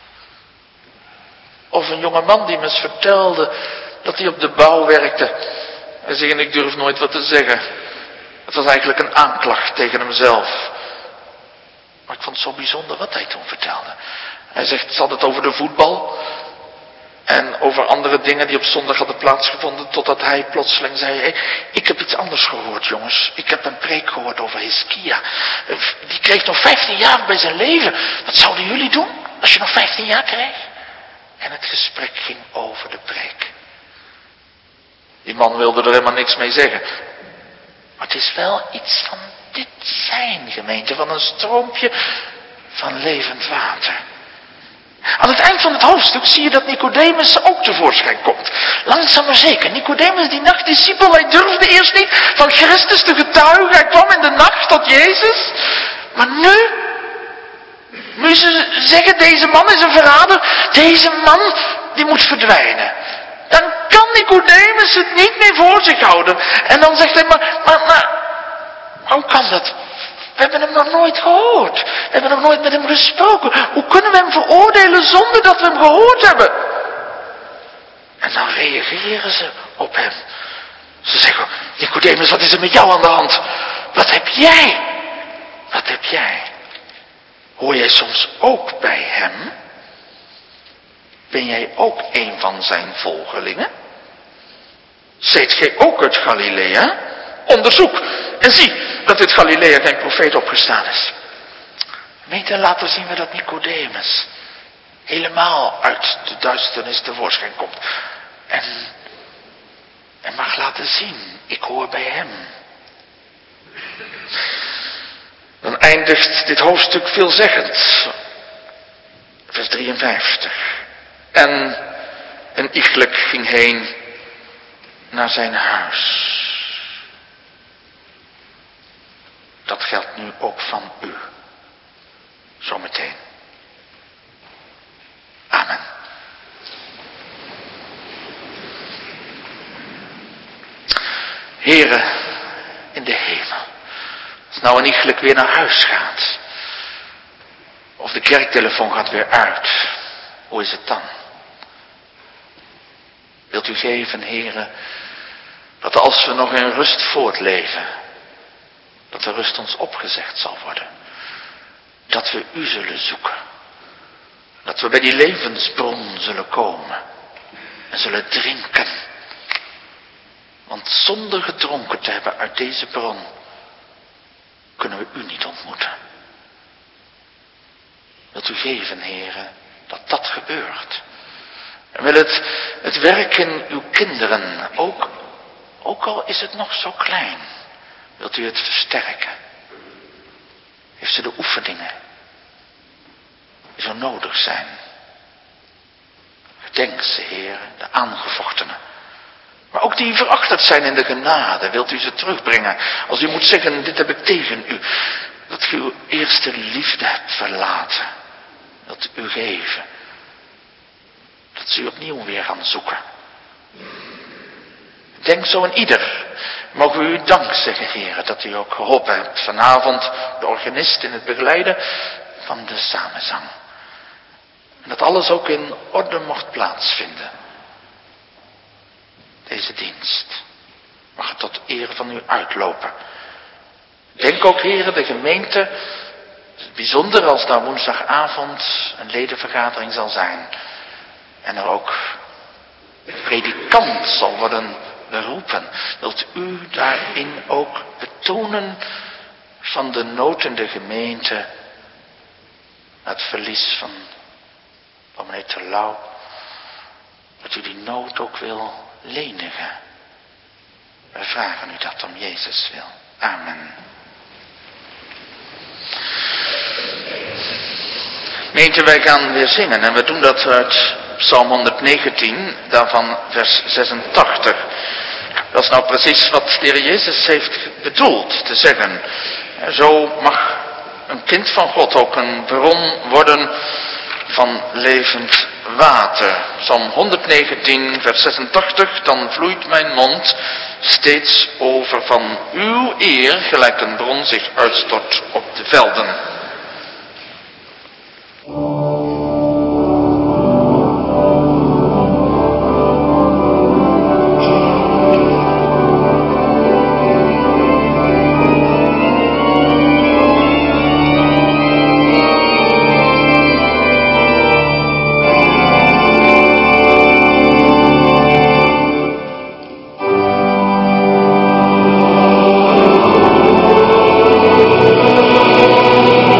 Of een jonge man die me eens vertelde dat hij op de bouw werkte. Hij zei, ik durf nooit wat te zeggen. Het was eigenlijk een aanklacht tegen hemzelf. Maar ik vond het zo bijzonder wat hij toen vertelde. Hij zegt, ze had het over de voetbal. En over andere dingen die op zondag hadden plaatsgevonden. Totdat hij plotseling zei, hey, ik heb iets anders gehoord, jongens. Ik heb een preek gehoord over Hiskia. Die kreeg nog vijftien jaar bij zijn leven. Wat zouden jullie doen als je nog vijftien jaar kreeg? En het gesprek ging over de preek. Die man wilde er helemaal niks mee zeggen. Maar het is wel iets van dit zijn, gemeente. Van een stroompje van levend water. Aan het eind van het hoofdstuk zie je dat Nicodemus ook tevoorschijn komt. Langzaam maar zeker. Nicodemus, die nachtdiscipel, hij durfde eerst niet van Christus te getuigen. Hij kwam in de nacht tot Jezus. Maar nu, Moet je zeggen, deze man is een verrader. Deze man, die moet verdwijnen. Dan kan Nicodemus het niet meer voor zich houden. En dan zegt hij, maar, maar, maar, hoe kan dat? We hebben hem nog nooit gehoord. We hebben nog nooit met hem gesproken. Hoe kunnen we hem veroordelen zonder dat we hem gehoord hebben? En dan reageren ze op hem. Ze zeggen, Nicodemus, wat is er met jou aan de hand? Wat heb jij? Wat heb jij? Hoor jij soms ook bij hem? Ben jij ook een van zijn volgelingen? Zijt gij ook uit Galilea? Onderzoek en zie dat dit Galilea geen profeet opgestaan is. Weet je, later zien we dat Nicodemus helemaal uit de duisternis tevoorschijn komt. En, en mag laten zien, ik hoor bij hem. Dan eindigt dit hoofdstuk veelzeggend. Vers drieënvijftig. En een iegelijk ging heen naar zijn huis. Dat geldt nu ook van u. Zometeen. Amen. Here in de hemel. Als nou een iegelijk weer naar huis gaat. Of de kerktelefoon gaat weer uit. Hoe is het dan? Wilt u geven, Heere, dat als we nog in rust voortleven, dat de rust ons opgezegd zal worden. Dat we u zullen zoeken. Dat we bij die levensbron zullen komen. En zullen drinken. Want zonder gedronken te hebben uit deze bron, kunnen we u niet ontmoeten. Wilt u geven, Heere, dat dat gebeurt. En wil het, het werk in uw kinderen, ook, ook al is het nog zo klein, wilt u het versterken. Heeft ze de oefeningen die zo nodig zijn. Gedenk ze, Heere, de aangevochtenen. Maar ook die verachterd zijn in de genade, wilt u ze terugbrengen. Als u moet zeggen, dit heb ik tegen u. Dat u uw eerste liefde hebt verlaten. Dat u geven. Dat ze u opnieuw weer gaan zoeken. Denk zo aan ieder. Mogen we u dank zeggen, Heere, dat u ook geholpen hebt vanavond de organist in het begeleiden van de samenzang. En dat alles ook in orde mocht plaatsvinden. Deze dienst mag het tot eer van u uitlopen. Denk ook, Heere, de gemeente, het is bijzonder als daar woensdagavond een ledenvergadering zal zijn. En er ook een predikant zal worden beroepen. Wilt u daarin ook betonen van de nood in de gemeente, het verlies van dominee Terlouw, dat u die nood ook wil lenigen. Wij vragen u dat om Jezus wil. Amen. Gemeente, wij gaan weer zingen en we doen dat uit Psalm honderdnegentien, daarvan vers zesentachtig. Dat is nou precies wat de Heer Jezus heeft bedoeld te zeggen. Zo mag een kind van God ook een bron worden van levend water. Psalm honderdnegentien, vers zesentachtig. Dan vloeit mijn mond steeds over van uw eer, gelijk een bron zich uitstort op de velden. Oh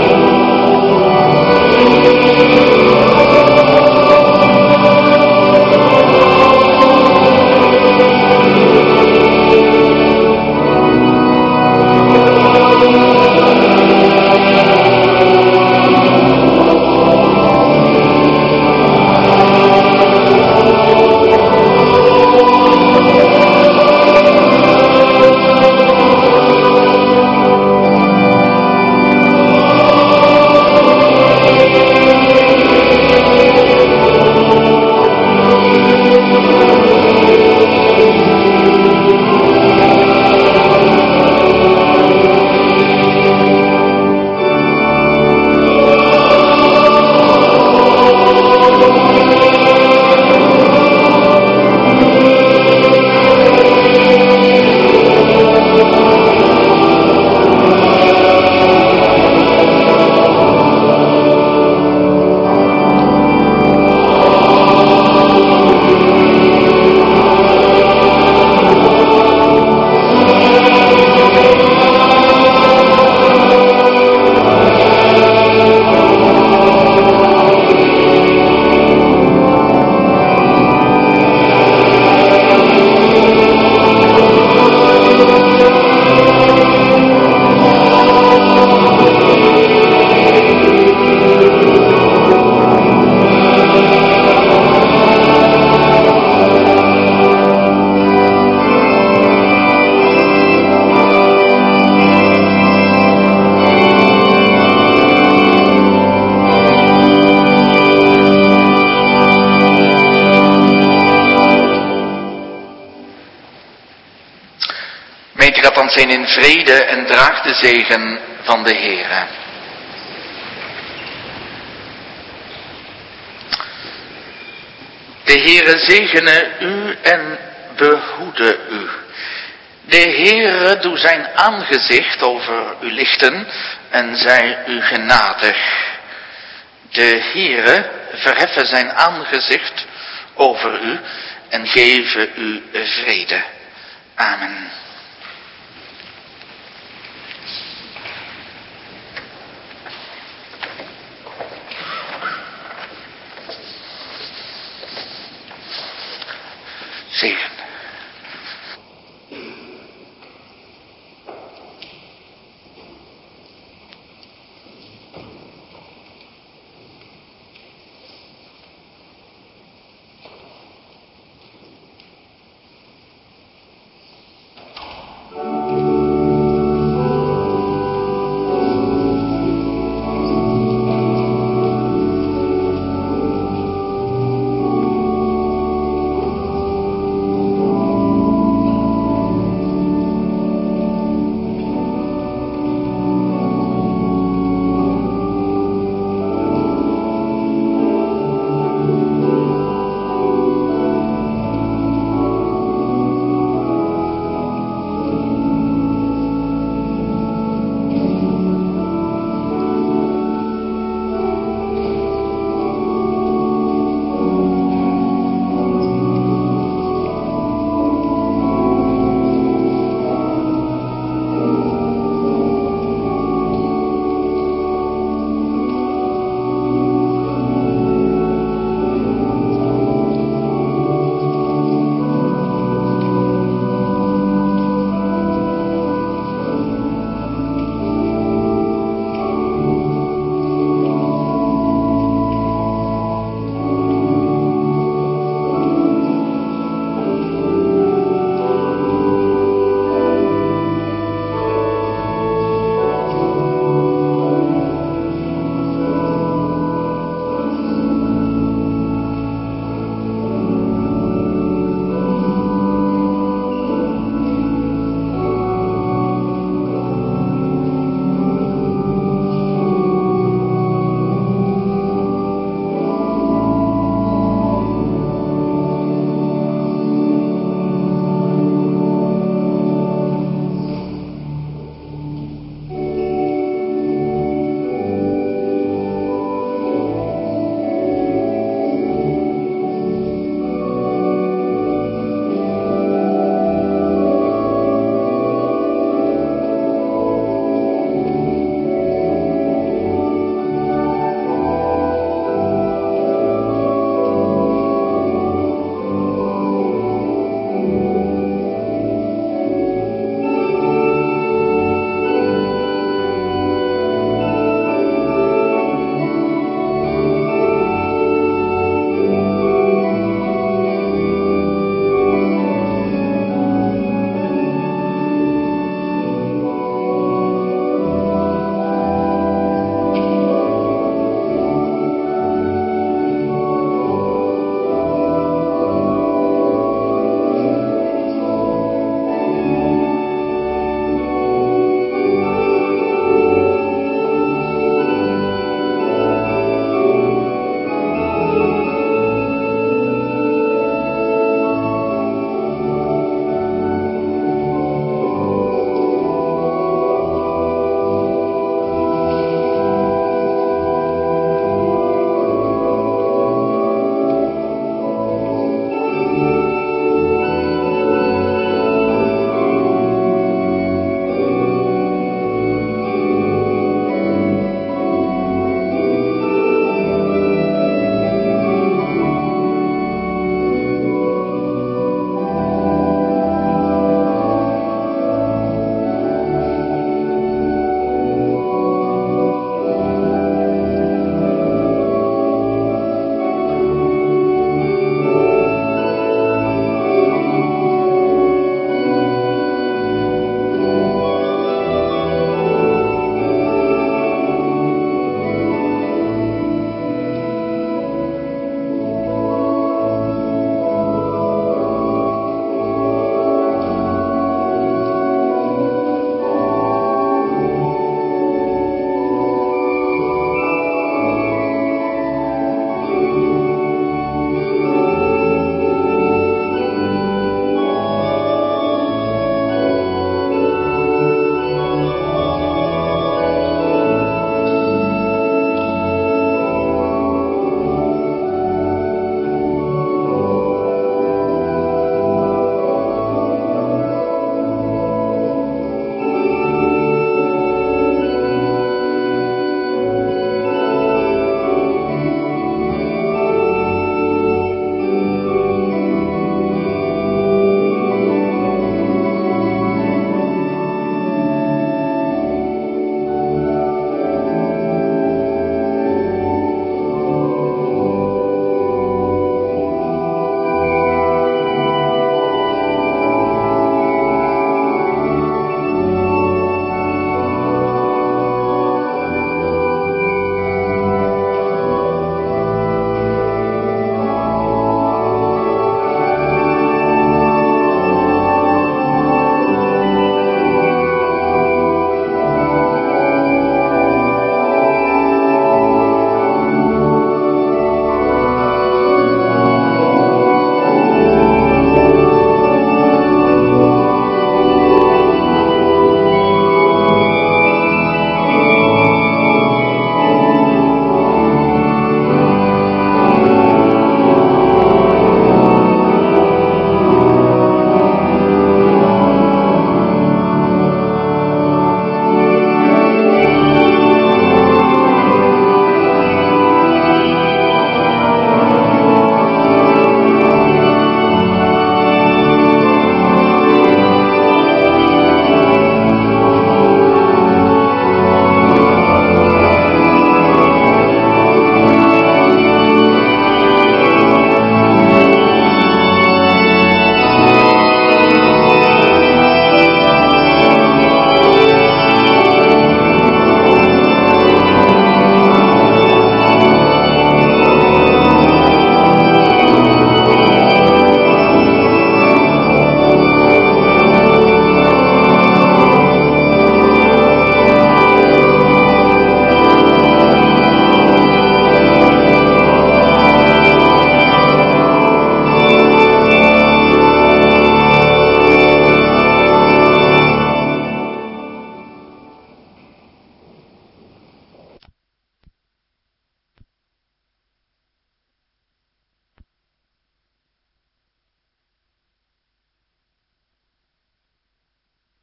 zijn in vrede en draag de zegen van de Heere. De Heere zegene u en behoede u. De Heere doe zijn aangezicht over u lichten en zij u genadig. De Heere verheffen zijn aangezicht over u en geven u vrede. Amen. Zegen.